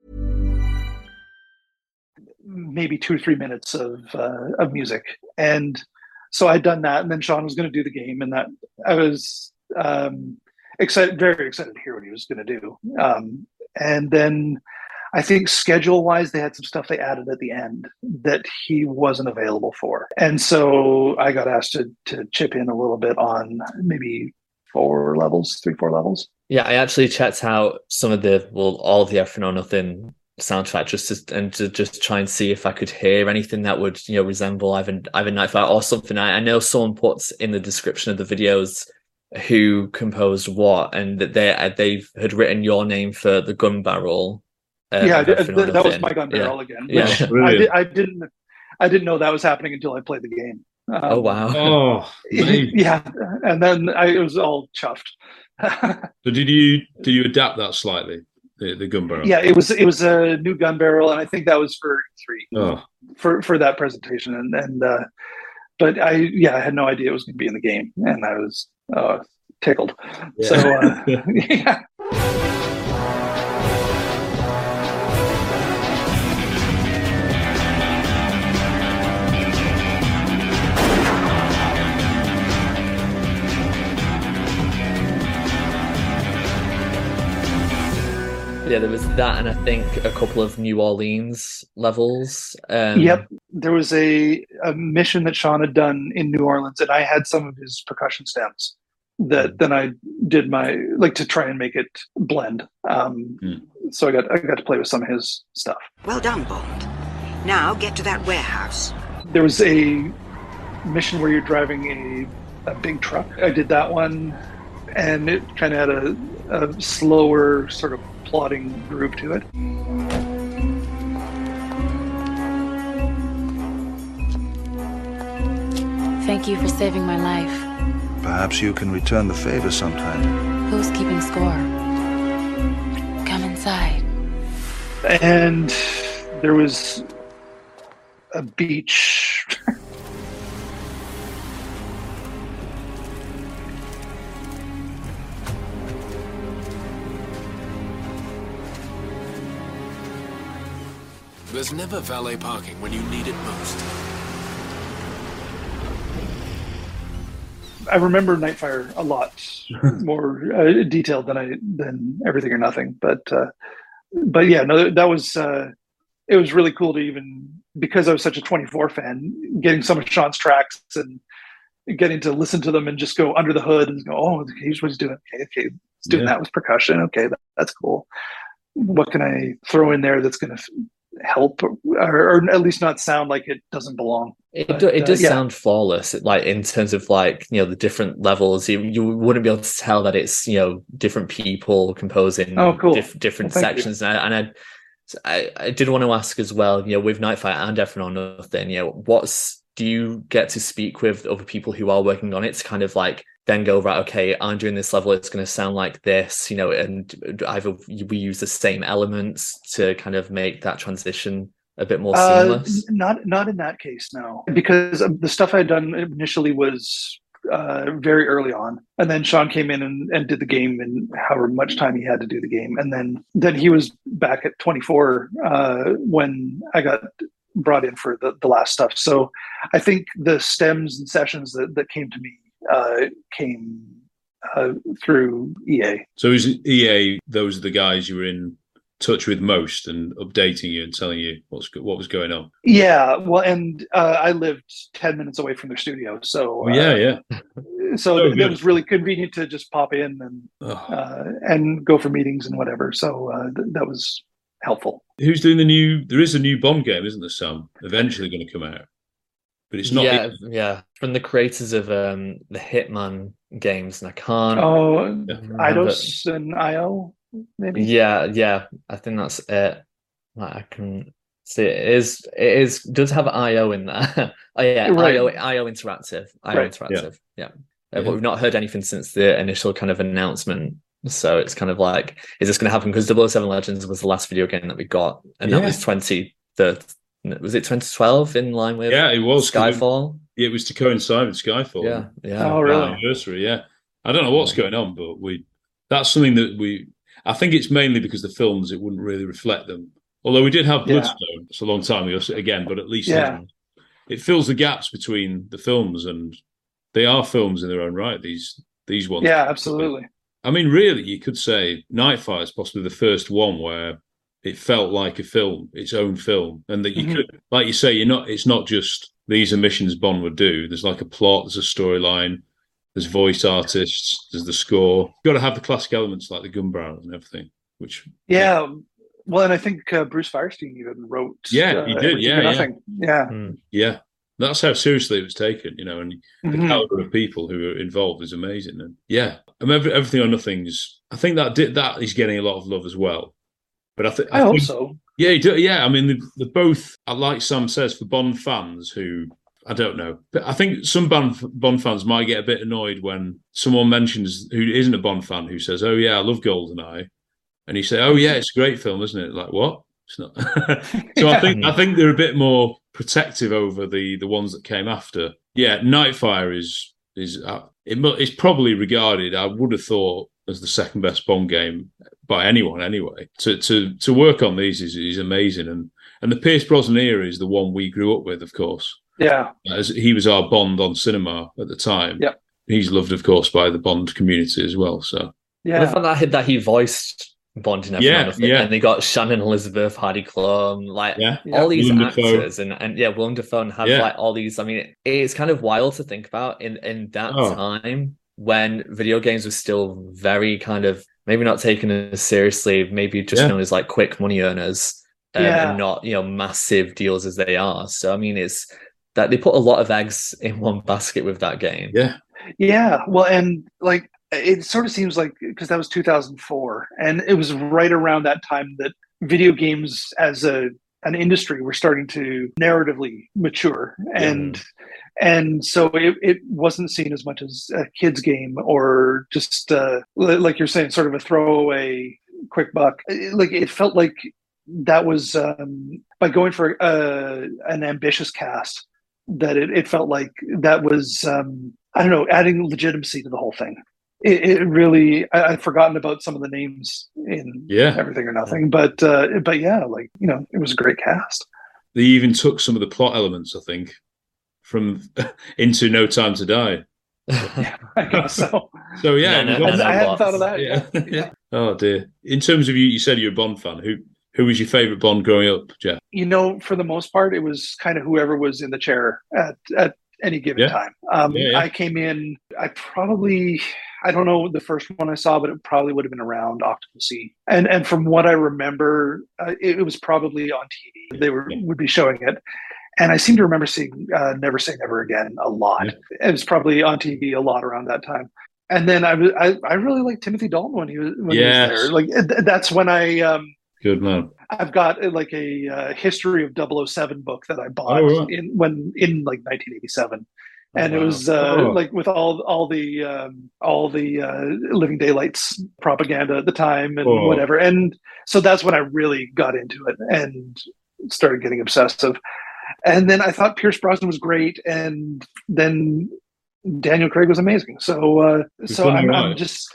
I: Maybe 2 or 3 minutes of music. And so I'd done that, and then Sean was going to do the game, and that I was very excited to hear what he was going to do. And then I think schedule-wise, they had some stuff they added at the end that he wasn't available for. And so I got asked to chip in a little bit on maybe 4 levels.
J: Yeah, I actually checked out some of all of the Everything or Nothing soundtrack to just try and see if I could hear anything that would, resemble either Nightfire or something. I know someone puts in the description of the videos who composed what, and that they had written your name for the gun barrel.
I: That was my gun barrel again. Which I didn't know that was happening until I played the game.
J: Oh wow!
H: Oh,
I: yeah, and then it was all chuffed.
H: So did you adapt that slightly, the gun barrel?
I: Yeah, it was a new gun barrel, and I think that was for E3 for that presentation. And but I had no idea it was going to be in the game, and I was tickled. Yeah. So yeah.
J: Yeah, there was that, and I think a couple of New Orleans levels.
I: Yep, there was a mission that Sean had done in New Orleans, and I had some of his percussion stems that then I did to try and make it blend. So I got to play with some of his stuff.
P: Well done, Bond. Now get to that warehouse.
I: There was a mission where you're driving a big truck. I did that one, and it kind of had a slower sort of plodding groove to it.
N: Thank you for saving my life.
M: Perhaps you can return the favor sometime.
N: Who's keeping score? Come inside.
I: And there was a beach.
K: There's never valet parking when you need it most.
I: I remember Nightfire a lot more detailed than Everything or Nothing, but yeah, no, that was it was really cool to, even because I was such a 24 fan, getting some of Sean's tracks and getting to listen to them and just go under the hood and go, oh, here's what he's doing. Okay, he's doing that with percussion. Okay, that's cool. What can I throw in there that's going to help, or at least not sound like it doesn't belong?
J: It does sound flawless, like in terms of the different levels. You wouldn't be able to tell that it's different people composing different sections. And I did want to ask as well, with Nightfire and Everything or Nothing, do you get to speak with other people who are working on it to kind of then go, right, okay, I'm doing this level, it's going to sound like this, and either we use the same elements to kind of make that transition a bit more seamless?
I: Not in that case, no. Because the stuff I had done initially was very early on. And then Sean came in and did the game and however much time he had to do the game. And then he was back at 24 when I got brought in for the last stuff. So I think the stems and sessions that came to me came through EA.
H: So is EA, those are the guys you were in touch with most and updating you and telling you what was going on?
I: Yeah, well, and I lived 10 minutes away from their studio, so
H: yeah.
I: So it was really convenient to just pop in and go for meetings and whatever. So that was helpful.
H: Who's doing there is a new Bond game, isn't there, Sam? Eventually going to come out. But it's not.
J: Yeah, from the creators of the Hitman games, and I can't.
I: Oh, Eidos and IO, maybe.
J: Yeah, I think that's it. I can see it does have IO in there. Oh yeah, right. IO Interactive. Interactive. Yeah. But we've not heard anything since the initial kind of announcement. So it's kind of like, is this going to happen? Because 007 Legends was the last video game that we got, and that was 2012 in line with
H: it was
J: Skyfall?
H: It was to coincide with Skyfall.
J: Yeah.
I: Oh, really?
H: Anniversary, yeah. I don't know what's going on, but that's something that I think it's mainly because the films, it wouldn't really reflect them. Although we did have Bloodstone, it's a long time ago again, but at least it fills the gaps between the films, and they are films in their own right, these ones.
I: Yeah, absolutely.
H: I mean, really, you could say Nightfire is possibly the first one where it felt like a film, its own film, and that you could, like you say, it's not just these are missions Bond would do. There's like a plot, there's a storyline, there's voice artists, there's the score. You've got to have the classic elements like the gun barrel and everything, which...
I: Yeah. Well, and I think Bruce Firestein even wrote...
H: Yeah, he did,
I: Yeah.
H: That's how seriously it was taken, and the caliber of people who are involved is amazing. And Everything or Nothing's... I think that is getting a lot of love as well. But I
I: hope
H: think,
I: so.
H: Yeah, yeah. I mean, they're both, like Sam says, for Bond fans who... I don't know. But I think some Bond fans might get a bit annoyed when someone mentions who isn't a Bond fan who says, "Oh yeah, I love GoldenEye," and you say, "Oh yeah, it's a great film, isn't it?" Like, what? It's not. So I think they're a bit more protective over the ones that came after. Yeah, Nightfire it's probably regarded, I would have thought, as the second best Bond game by anyone anyway. To work on these is amazing, and the Pierce Brosnan era is the one we grew up with, of course.
I: Yeah,
H: as he was our Bond on cinema at the time.
I: Yeah,
H: he's loved, of course, by the Bond community as well. So
J: the fact that he voiced Bond in everything, and they got Shannon Elizabeth, Heidi Klum, all these
H: Willem
J: actors,
H: Dafoe.
J: and Willem Dafoe, and have like all these. I mean, it's kind of wild to think about in that time when video games were still very kind of maybe not taken as seriously, maybe just known as like quick money earners, and not massive deals as they are. So I mean, it's that they put a lot of eggs in one basket with that game.
I: Yeah. Well, and like it sort of seems like, because that was 2004, and it was right around that time that video games as an industry were starting to narratively mature, and so it wasn't seen as much as a kid's game or just like you're saying, sort of a throwaway quick buck. Like it felt like that was by going for an ambitious cast, that it felt like that was I don't know, adding legitimacy to the whole thing. It really, I'd forgotten about some of the names in Everything or Nothing, but yeah, like, it was a great cast.
H: They even took some of the plot elements, I think, from into No Time to Die.
I: Yeah, I guess so.
H: So yeah,
I: I hadn't thought of that.
H: Yeah. Oh dear. In terms of you said you're a Bond fan. Who was your favorite Bond growing up, Jeff?
I: For the most part, it was kind of whoever was in the chair at any given time. I came in, I don't know the first one I saw, but it probably would have been around Octopussy. And from what I remember, it was probably on TV. They would be showing it. And I seem to remember seeing Never Say Never Again a lot. It was probably on TV a lot around that time. And then I really liked Timothy Dalton when he was there. Like that's when
H: good man.
I: I've got like a history of 007 book that I bought in like 1987, and it was like with all the Living Daylights propaganda at the time and whatever, and so that's when I really got into it and started getting obsessive. And then I thought Pierce Brosnan was great, and then Daniel Craig was amazing. So I'm just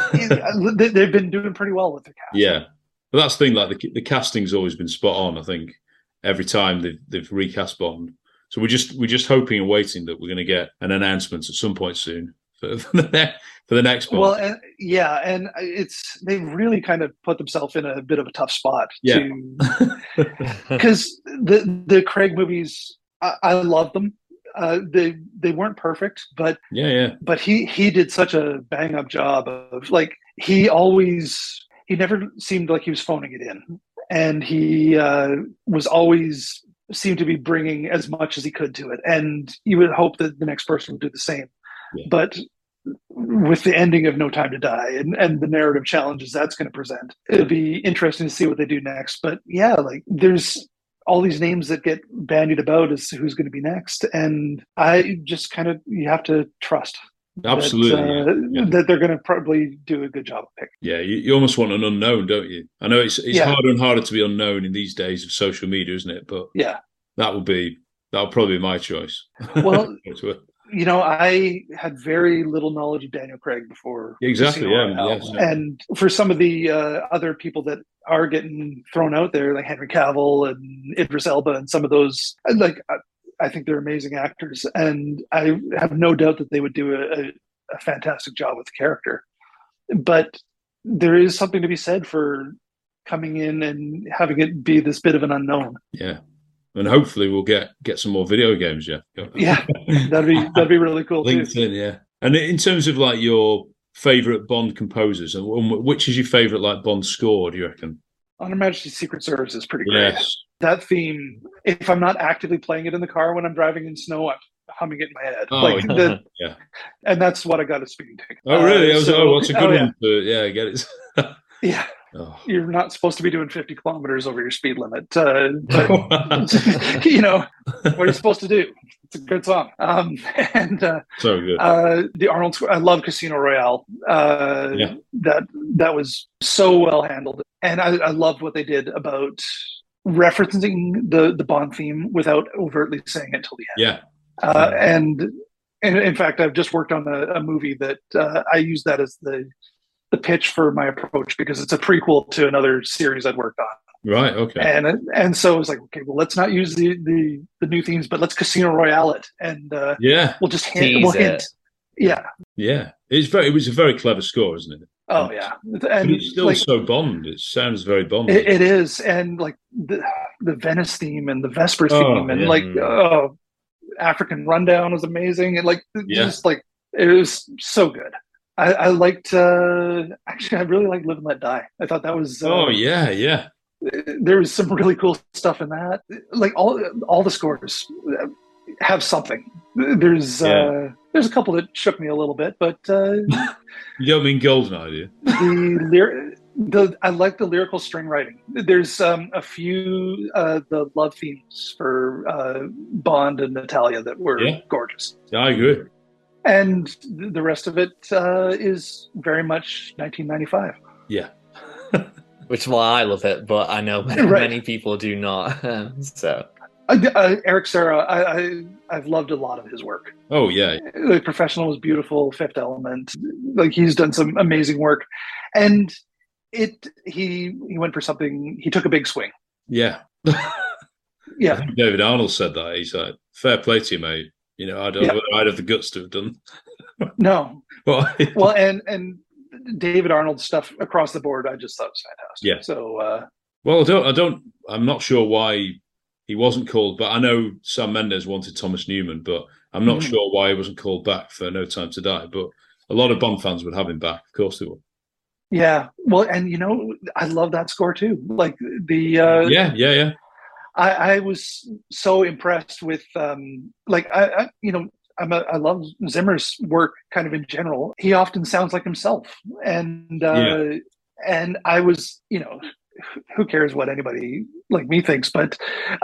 I: they've been doing pretty well with the cast.
H: Yeah. But that's the thing, like the casting's always been spot on, I think, every time they've recast Bond. So we're just hoping and waiting that we're going to get an announcement at some point soon for the next Bond.
I: Well, and they've really kind of put themselves in a bit of a tough spot.
H: Yeah.
I: Because the Craig movies, I love them. They weren't perfect, but but he did such a bang up job of, like, he never seemed like he was phoning it in, and he was always seemed to be bringing as much as he could to it. And you would hope that the next person would do the same. Yeah. But with the ending of No Time to Die and the narrative challenges that's going to present, it'll be interesting to see what they do next. But yeah, like there's all these names that get bandied about as who's going to be next, and I just you have to trust.
H: Absolutely,
I: that they're going to probably do a good job of picking.
H: Yeah, you almost want an unknown, don't you? I know it's harder and harder to be unknown in these days of social media, isn't it? But that'll probably be my choice.
I: Well, I had very little knowledge of Daniel Craig before.
H: Exactly, yes.
I: And for some of the other people that are getting thrown out there, like Henry Cavill and Idris Elba, and some of those, like. I think they're amazing actors, and I have no doubt that they would do a fantastic job with the character. But there is something to be said for coming in and having it be this bit of an unknown.
H: Yeah. And hopefully we'll get some more video games, Jeff.
I: Yeah, that'd be really cool.
H: LinkedIn,
I: too.
H: Yeah. And in terms of like your favorite Bond composers, and which is your favorite like Bond score? Do you reckon?
I: On Her Majesty's Secret Service is pretty great.
H: Yes.
I: That theme, if I'm not actively playing it in the car when I'm driving in snow, I'm humming it in my head.
H: Oh, yeah.
I: And that's what I got a speeding ticket.
H: Oh, really? What's a good
I: yeah.
H: one? Get it.
I: Yeah.
H: Oh.
I: You're not supposed to be doing 50 kilometers over your speed limit. But, you know, what are you supposed to do? It's a good song.
H: So good.
I: The Arnold score, I love Casino Royale. That was so well handled. And I loved what they did about referencing the Bond theme without overtly saying it till the end.
H: Yeah.
I: And in fact, I've just worked on a movie that I use that as the pitch for my approach, because it's a prequel to another series I'd worked on.
H: Right. Okay.
I: And so it was like, okay, well, let's not use the new themes, but let's Casino Royale it, and we'll just hint. Yeah.
H: Yeah. It was a very clever score, isn't it?
I: Oh yeah,
H: and it's still so Bond. It sounds very Bond.
I: It is, and like the Venice theme and the Vesper theme, and African Rundown was amazing, and just like it was so good. I liked actually I really liked Live and Let Die. I thought that was
H: yeah.
I: There was some really cool stuff in that. Like all the scores have something. There's a couple that shook me a little bit, but
H: you don't mean GoldenEye, do you?
I: I like the lyrical string writing. There's a few the love themes for Bond and Natalia that were gorgeous.
H: Yeah, I agree.
I: And the rest of it is very much 1995.
H: Yeah.
J: Which is why I love it, but I know many people do not. So
I: Eric Serra, I've loved a lot of his work.
H: Oh yeah,
I: The Professional was beautiful. Fifth Element, like he's done some amazing work, and he went for something. He took a big swing.
H: Yeah,
I: yeah.
H: I think David Arnold said that. He's like, "Fair play to you, mate. You know, I'd have the guts to have done."
I: No. Well, and David Arnold's stuff across the board, I just thought was fantastic.
H: Yeah.
I: So,
H: well, I'm not sure why he wasn't called, but I know Sam Mendes wanted Thomas Newman, but I'm not sure why he wasn't called back for No Time to Die. But a lot of Bond fans would have him back. Of course they would.
I: Yeah. Well, and you know, I love that score too. Like the
H: yeah.
I: I was so impressed with I love Zimmer's work kind of in general. He often sounds like himself, and I was, you know, who cares what anybody like me thinks, but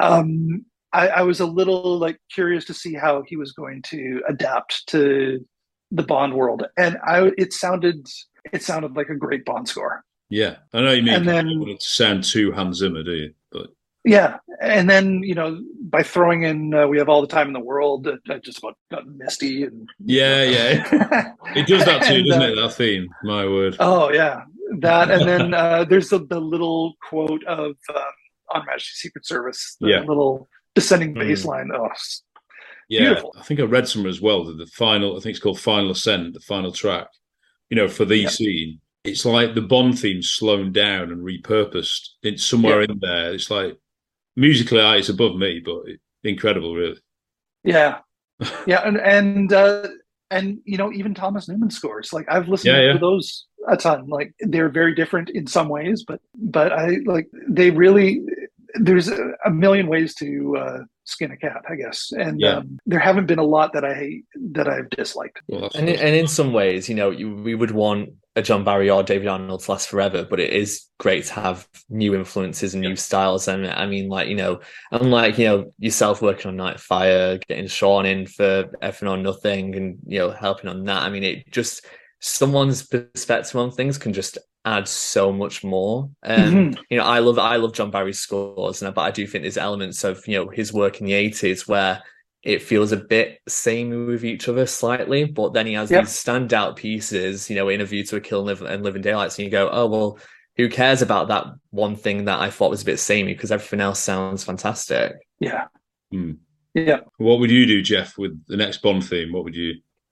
I: I was a little like curious to see how he was going to adapt to the Bond world, and it sounded like a great Bond score.
H: Yeah, I know you mean.
I: And then,
H: you want it to sound too Hans Zimmer, do you? But
I: yeah, and then, you know, by throwing in We Have All the Time in the World, I just about got misty. And
H: yeah. It does that too, doesn't it, that theme? My word.
I: Oh, yeah. That, and then there's the little quote of On Her Majesty's Secret Service, the little descending bass line. Oh, beautiful.
H: I think I read somewhere as well that the final, I think it's called Final Ascent, the final track, you know, for the scene. It's like the Bond theme slowed down and repurposed. It's somewhere in there. It's like, musically, it's above me, but incredible, really.
I: Yeah, and you know, even Thomas Newman scores. Like I've listened to those a ton. Like they're very different in some ways, but I like they really. There's a million ways to skin a cat, I guess, and there haven't been a lot that I've disliked.
J: Well, and in some ways, you know, we would want a John Barry or David Arnold to last forever, but it is great to have new influences and new styles. And I mean, like, you know, unlike, you know, yourself working on Nightfire, getting Sean in for Everything or Nothing, and, you know, helping on that. I mean, it just, someone's perspective on things can just add so much more. You know, I love John Barry's scores, but I do think there's elements of, you know, his work in the 80s where it feels a bit samey with each other slightly, but then he has these standout pieces, you know, In A View to a Kill and Living Daylights, and you go, oh, well, who cares about that one thing that I thought was a bit samey, because everything else sounds fantastic.
I: Yeah.
H: Yeah. What would you do, Jeff, with the next Bond theme? What would you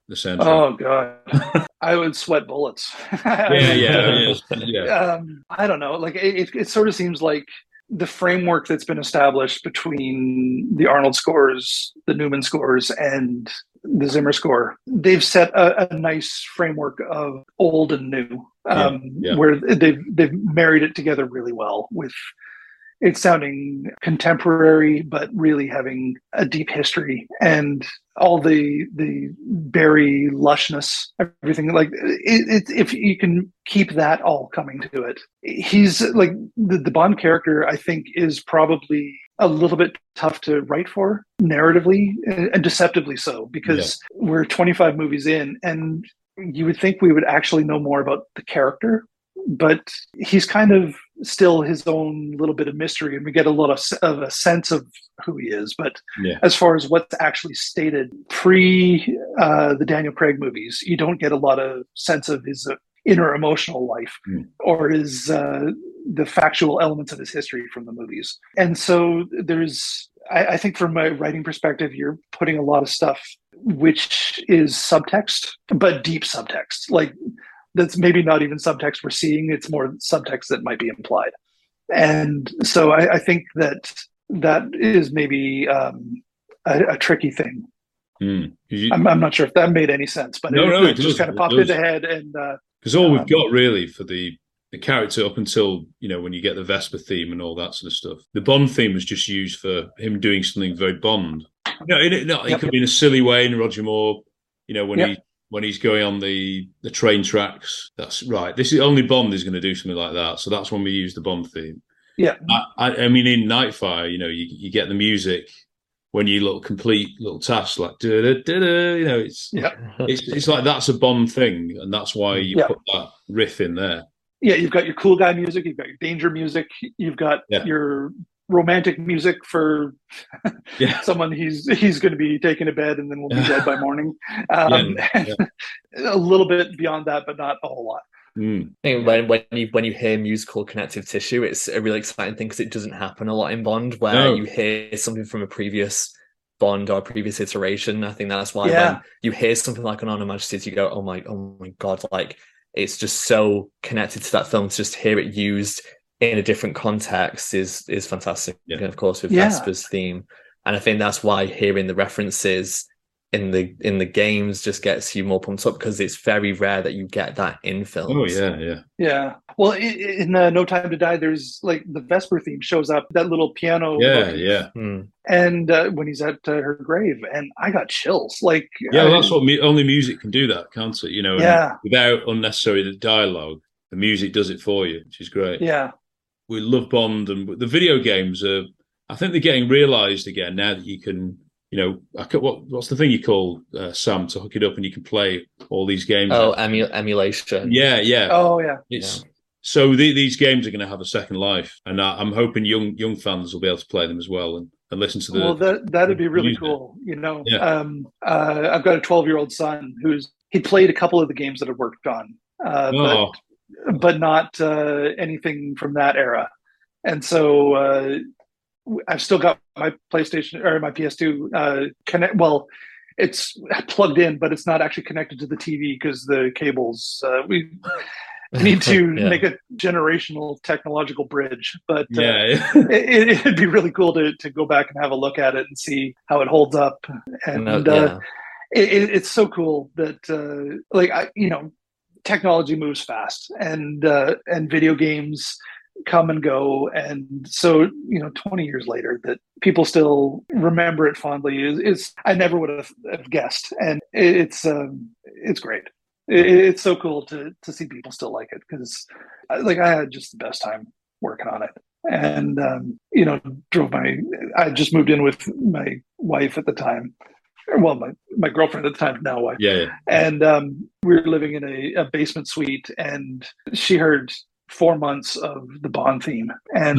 H: the soundtrack.
I: Oh god, I would sweat bullets.
H: Yeah.
I: I don't know. Like it sort of seems like the framework that's been established between the Arnold scores, the Newman scores, and the Zimmer score. They've set a nice framework of old and new, where they've married it together really well with it sounding contemporary, but really having a deep history and all the berry lushness, everything like it. If you can keep that all coming to it, he's like the Bond character. I think is probably a little bit tough to write for narratively and deceptively so, because we're 25 movies in, and you would think we would actually know more about the character. But he's kind of still his own little bit of mystery, and we get a lot of a sense of who he is. But as far as what's actually stated pre the Daniel Craig movies, you don't get a lot of sense of his inner emotional life or his the factual elements of his history from the movies. And so there's, I think from a writing perspective, you're putting a lot of stuff which is subtext, but deep subtext. Like, that's maybe not even subtext we're seeing. It's more subtext that might be implied. And so I think that is maybe a tricky thing. I'm not sure if that made any sense, but it just kind of popped into the head. And
H: because all we've got really for the character up until, when you get the Vesper theme and all that sort of stuff, the Bond theme was just used for him doing something very Bond. It could be in a silly way in Roger Moore, when he's going on the train tracks. That's right. This is only Bond is going to do something like that. So that's when we use the Bond theme.
I: Yeah.
H: I mean, in Nightfire, you get the music when you complete little tasks like it's like that's a Bond thing, and that's why you put that riff in there.
I: Yeah, you've got your cool guy music, you've got your danger music, you've got your romantic music for someone he's going to be taken to bed and then will be dead by morning. A little bit beyond that, but not a whole lot.
J: I think when you hear musical connective tissue, it's a really exciting thing because it doesn't happen a lot in Bond, where you hear something from a previous Bond or a previous iteration. I think that's why when you hear something like an On Her Majesty's, you go, oh my god, like it's just so connected to that film. To just hear it used in a different context is fantastic. And of course with Vesper's theme, and I think that's why hearing the references in the games just gets you more pumped up, because it's very rare that you get that in films.
I: Yeah. Well, in No Time to Die, there's like the Vesper theme shows up, that little piano. And when he's at her grave, and I got chills. Like,
H: that's what only music can do, that, can't it? And without unnecessary dialogue, the music does it for you, which is great.
I: Yeah.
H: We love Bond, and the video games are, I think they're getting realised again now that you can, what's the thing you call, Sam, to hook it up and you can play all these games?
J: Oh, emulation.
H: Yeah.
I: Oh, yeah.
H: So these games are going to have a second life, and I'm hoping young fans will be able to play them as well and listen to the.
I: Well, that'd be really cool. I've got a 12-year-old son he played a couple of the games that I've worked on, but not anything from that era, and so I've still got my PlayStation or my PS2 connect. Well, it's plugged in, but it's not actually connected to the TV because the cables. We need to make a generational technological bridge, but it'd be really cool to go back and have a look at it and see how it holds up. And it's so cool that technology moves fast, and video games come and go, and so 20 years later that people still remember it fondly is I never would have guessed, and it's great. It's so cool to see people still like it, because I had just the best time working on it, and I just moved in with my wife at the time, well, my girlfriend at the time, now wife, and we were living in a basement suite, and she heard 4 months of the Bond theme and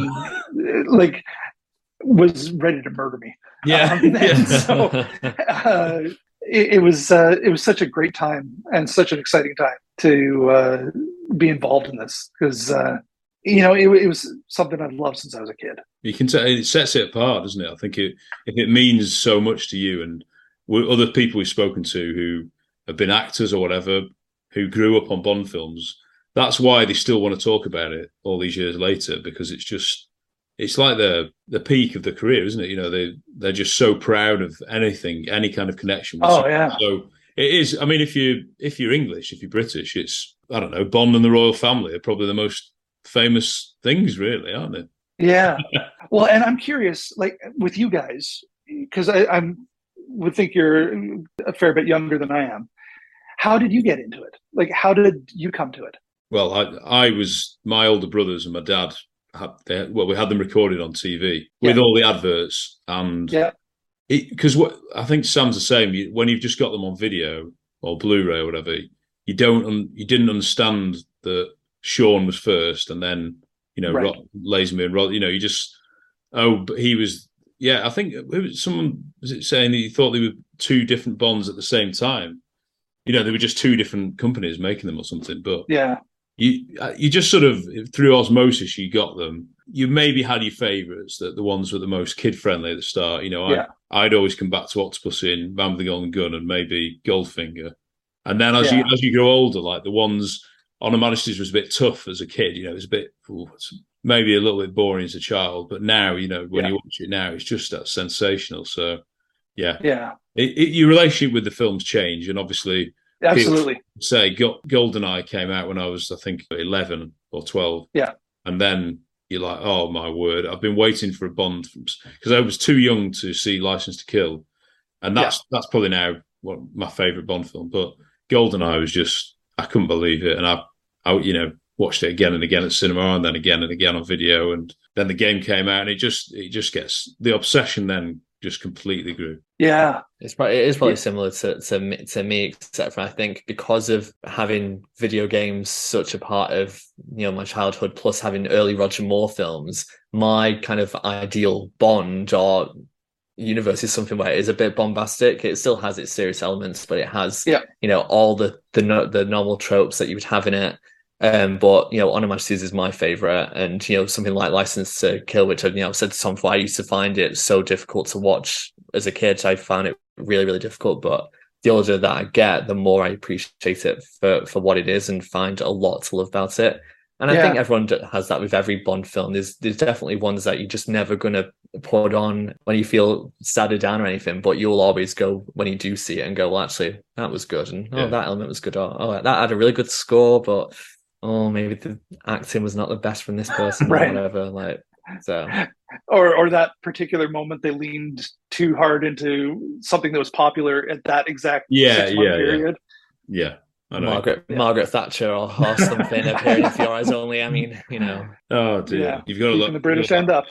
I: was ready to murder me. So it was such a great time and such an exciting time to be involved in this, because it was something I've loved since I was a kid.
H: You can tell it sets it apart, doesn't it? I think if it means so much to you, and other people we've spoken to who have been actors or whatever who grew up on Bond films. That's why they still want to talk about it all these years later, because it's like the peak of the career, isn't it? You know, they're just so proud of anything, any kind of connection with
I: something. Yeah.
H: So it is. I mean, if you're English, if you're British, it's, I don't know, Bond and the royal family are probably the most famous things, really, aren't they?
I: Yeah. Well, and I'm curious, like with you guys, because I would think you're a fair bit younger than I am. How did you get into it? Like, how did you come to it?
H: Well, I was, my older brothers and my dad we had them recorded on TV with all the adverts, and because what I think Sam's the same. When you've just got them on video or Blu-ray or whatever, you didn't understand that Sean was first, and then Lazenby and Rod. You know, you just but he was. Yeah, I think someone was it saying that you thought they were two different Bonds at the same time. You know, they were just two different companies making them or something. But
I: yeah.
H: You just sort of, through osmosis, you got them. You maybe had your favourites, the ones were the most kid-friendly at the start. You know, I'd always come back to Octopussy and Man with the Golden Gun and maybe Goldfinger. And then as you grow older, like the ones, On Her Majesty's was a bit tough as a kid. You know, it was a bit, maybe a little bit boring as a child. But now, you know, when you watch it now, it's just that sensational. So, yeah. Your relationship with the films change, and obviously...
I: Absolutely.
H: Say GoldenEye came out when I was, I think, 11 or 12.
I: Yeah.
H: And then you're like, oh my word, I've been waiting for a Bond because I was too young to see License to Kill. And that's probably now my favourite Bond film. But GoldenEye was just, I couldn't believe it. And I watched it again and again at cinema, and then again on video. And then the game came out, and it just gets, the obsession then just completely grew.
I: Yeah,
J: it is probably similar to me, except for I think because of having video games such a part of my childhood, plus having early Roger Moore films, my kind of ideal Bond or universe is something where it is a bit bombastic. It still has its serious elements, but it has all the normal tropes that you would have in it. But On Her Majesty's is my favourite, and something like License to Kill, which I've said to Tom before, I used to find it so difficult to watch as a kid. I found it really, really difficult. But the older that I get, the more I appreciate it for what it is and find a lot to love about it. And I think everyone has that with every Bond film. There's definitely ones that you're just never going to put on when you feel sad or down or anything, but you'll always go when you do see it and go, well, actually, that was good, and that element was good, or that had a really good score, but maybe the acting was not the best from this person, or whatever. Like, so,
I: or that particular moment they leaned too hard into something that was popular at that exact 6 month period.
H: Yeah, I know.
J: Margaret Thatcher or something appearing in For Your Eyes Only. I mean,
H: Oh dear, you've got to look
I: the British end up.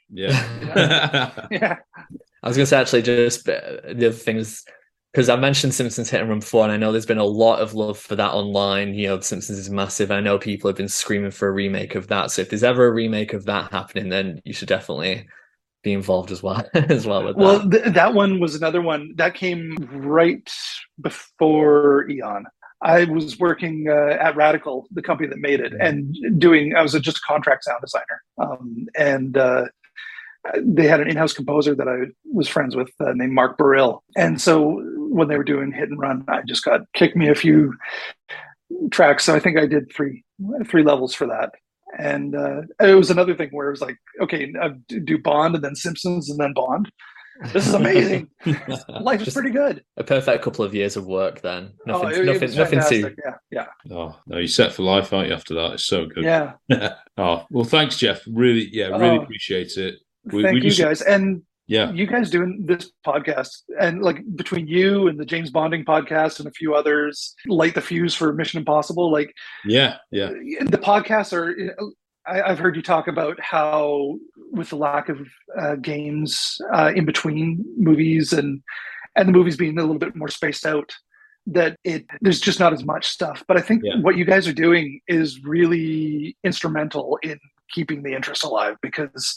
H: Yeah,
I: yeah.
J: I was going to say actually, just the other things. Because I mentioned Simpsons Hit and Run before, and I know there's been a lot of love for that online. The Simpsons is massive. I know people have been screaming for a remake of that. So if there's ever a remake of that happening, then you should definitely be involved as well. With that.
I: Well, that one was another one that came right before Eon. I was working at Radical, the company that made it, and I was just a contract sound designer, they had an in-house composer that I was friends with named Mark Burrill. And so when they were doing Hit and Run, I just got kicked me a few tracks. So I think I did three levels for that. And it was another thing where it was like, okay, do Bond and then Simpsons and then Bond. This is amazing. Life is pretty good.
J: A perfect couple of years of work then. Nothing too.
I: Yeah.
H: Oh, no, you're set for life, aren't you, after that? It's so good.
I: Yeah.
H: Oh, well, thanks, Jeff. Really appreciate it.
I: Thank you guys. And you guys doing this podcast, and like between you and the James Bonding podcast and a few others, Light the Fuse for Mission Impossible, like the podcasts are, I've heard you talk about how with the lack of games in between movies and the movies being a little bit more spaced out, that there's just not as much stuff. But I think what you guys are doing is really instrumental in keeping the interest alive, because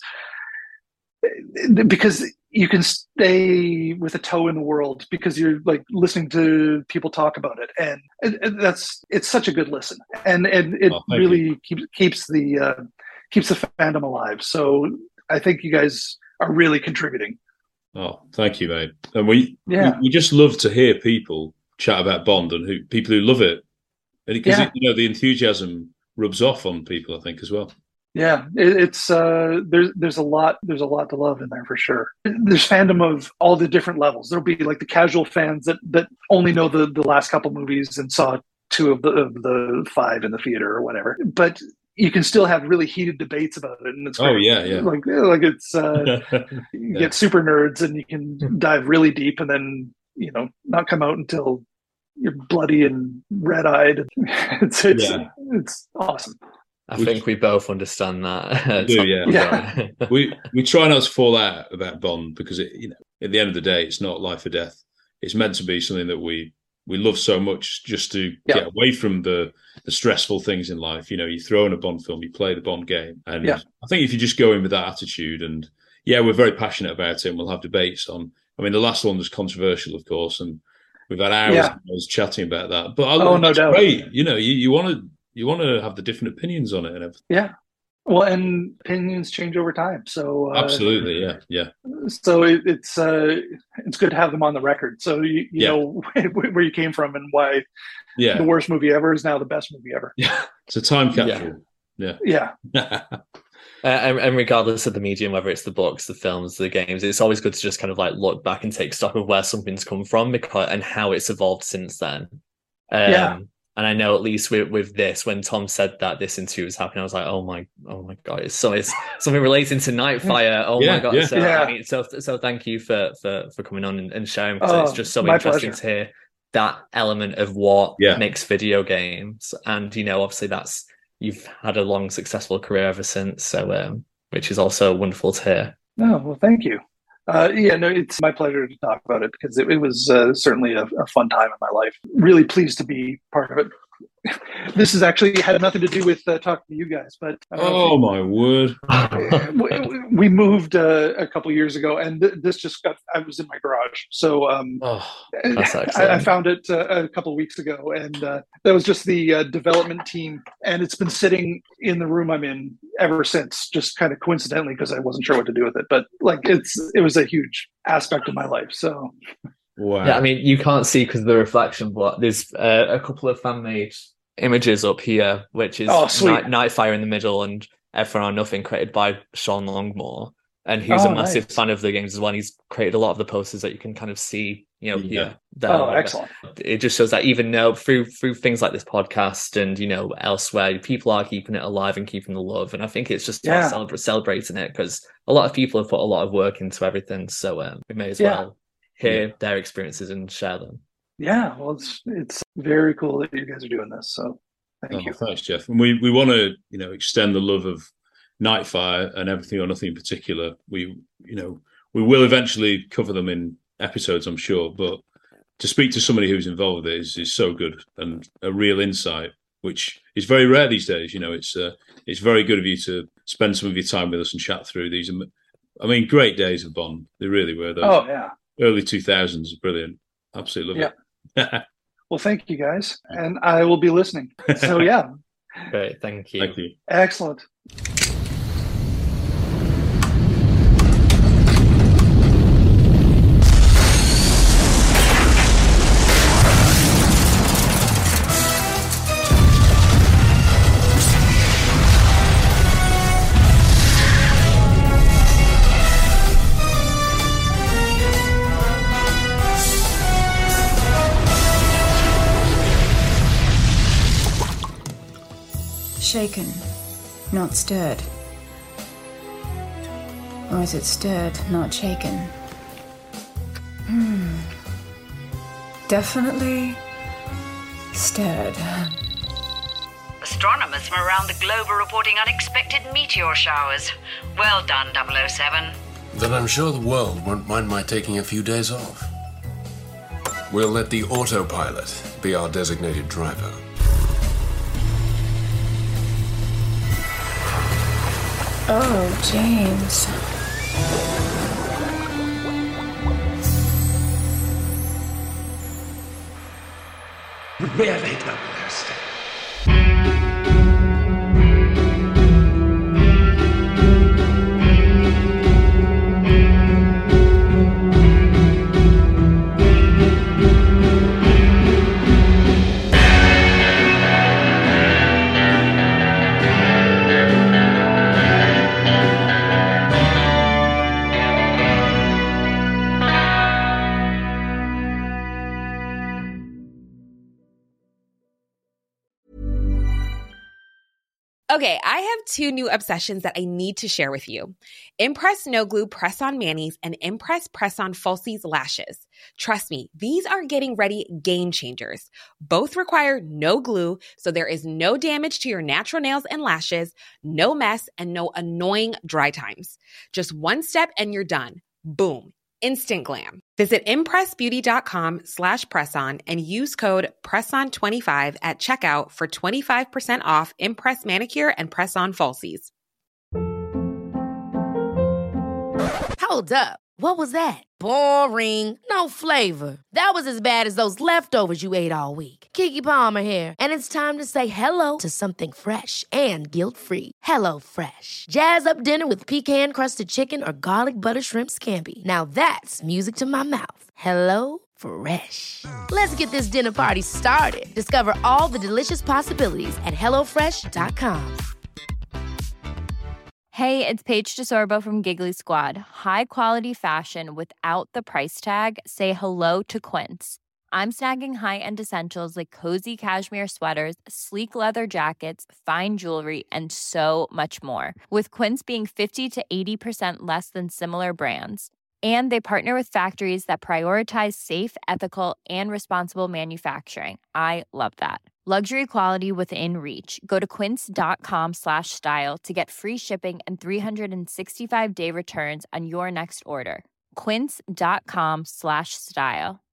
I: you can stay with a toe in the world because you're like listening to people talk about it, and it's such a good listen, and it really keeps the fandom alive. So I think you guys are really contributing.
H: Oh, thank you, mate. And we just love to hear people chat about Bond and people who love it, and because the enthusiasm rubs off on people, I think, as well.
I: Yeah, it's there's a lot to love in there for sure. There's fandom of all the different levels. There'll be like the casual fans that only know the last couple movies and saw 2 of the 5 in the theater or whatever, but you can still have really heated debates about it, and it's like it's you get super nerds, and you can dive really deep, and then not come out until you're bloody and red-eyed. It's awesome.
J: I think we both understand that.
H: We try not to fall out about Bond because at the end of the day, it's not life or death. It's meant to be something that we love so much, just to get away from the stressful things in life. You throw in a Bond film, you play the Bond game. And I think if you just go in with that attitude, and we're very passionate about it, and we'll have debates on, the last one was controversial, of course, and we've had hours chatting about that. But
I: no doubt.
H: Great. You want to have the different opinions on it and everything.
I: Yeah. Well, and opinions change over time. So
H: absolutely, yeah.
I: So it's good to have them on the record, so you know where you came from and why the worst movie ever is now the best movie ever.
H: Yeah, it's a time capsule.
I: Yeah.
J: And regardless of the medium, whether it's the books, the films, the games, it's always good to just kind of like look back and take stock of where something's come from and how it's evolved since then. And I know at least with this, when Tom said that this interview was happening, I was like, oh my God, it's something relating to Nightfire. Oh my God. So thank you for coming on and sharing, because it's just so interesting to hear that element of what makes video games. And, obviously you've had a long, successful career ever since. So, which is also wonderful to hear.
I: Oh, well, thank you. It's my pleasure to talk about it, because it was certainly a fun time in my life. Really pleased to be part of it. This has actually had nothing to do with talking to you guys, but
H: my word,
I: we moved a couple years ago, and this just I was in my garage, so I found it a couple of weeks ago, and that was just the development team, and it's been sitting in the room I'm in ever since, just kind of coincidentally, because I wasn't sure what to do with it, but it was a huge aspect of my life. So
H: wow.
J: Yeah, you can't see because of the reflection, but there's a couple of fan-made images up here, which is Nightfire in the middle and Everything or Nothing, created by Sean Longmore, and he's a massive fan of the games as well. And he's created a lot of the posters that you can kind of see, here.
I: Excellent.
J: It just shows that even though through things like this podcast and elsewhere, people are keeping it alive and keeping the love. And I think it's just celebrating it, because a lot of people have put a lot of work into everything. So we may as well hear their experiences and share them.
I: Yeah, well, it's very cool that you guys are doing this. So thank you.
H: Thanks, Jeff. And we want to extend the love of Nightfire and Everything or Nothing in particular. We will eventually cover them in episodes, I'm sure. But to speak to somebody who's involved with it is so good, and a real insight, which is very rare these days. It's very good of you to spend some of your time with us and chat through these. Great days of Bond. They really were. Those early 2000s, brilliant. Absolutely love it.
I: Well, thank you guys, and I will be listening. So
J: Great, thank you.
H: Thank you.
I: Excellent.
Q: Shaken, not stirred. Or is it stirred, not shaken? Definitely stirred.
R: Astronomers from around the globe are reporting unexpected meteor showers. Well done, 007.
K: Then I'm sure the world won't mind my taking a few days off. We'll let the autopilot be our designated driver.
Q: Oh, James.
S: Really, 007.
T: Okay, I have 2 new obsessions that I need to share with you. Impress No Glue Press-On Manis and Impress Press-On Falsies Lashes. Trust me, these are getting ready game changers. Both require no glue, so there is no damage to your natural nails and lashes, no mess, and no annoying dry times. Just one step and you're done. Boom. Instant glam. Visit impressbeauty.com/presson and use code PRESSON25 at checkout for 25% off Impress Manicure and Press-On Falsies.
U: Hold up. What was that? Boring. No flavor. That was as bad as those leftovers you ate all week. Keke Palmer here, and it's time to say hello to something fresh and guilt-free. Hello Fresh. Jazz up dinner with pecan-crusted chicken or garlic butter shrimp scampi. Now that's music to my mouth. Hello Fresh. Let's get this dinner party started. Discover all the delicious possibilities at hellofresh.com.
V: Hey, it's Paige DeSorbo from Giggly Squad. High quality fashion without the price tag. Say hello to Quince. I'm snagging high-end essentials like cozy cashmere sweaters, sleek leather jackets, fine jewelry, and so much more. With Quince being 50 to 80% less than similar brands. And they partner with factories that prioritize safe, ethical, and responsible manufacturing. I love that. Luxury quality within reach. Go to quince.com/style to get free shipping and 365-day returns on your next order. Quince.com/style.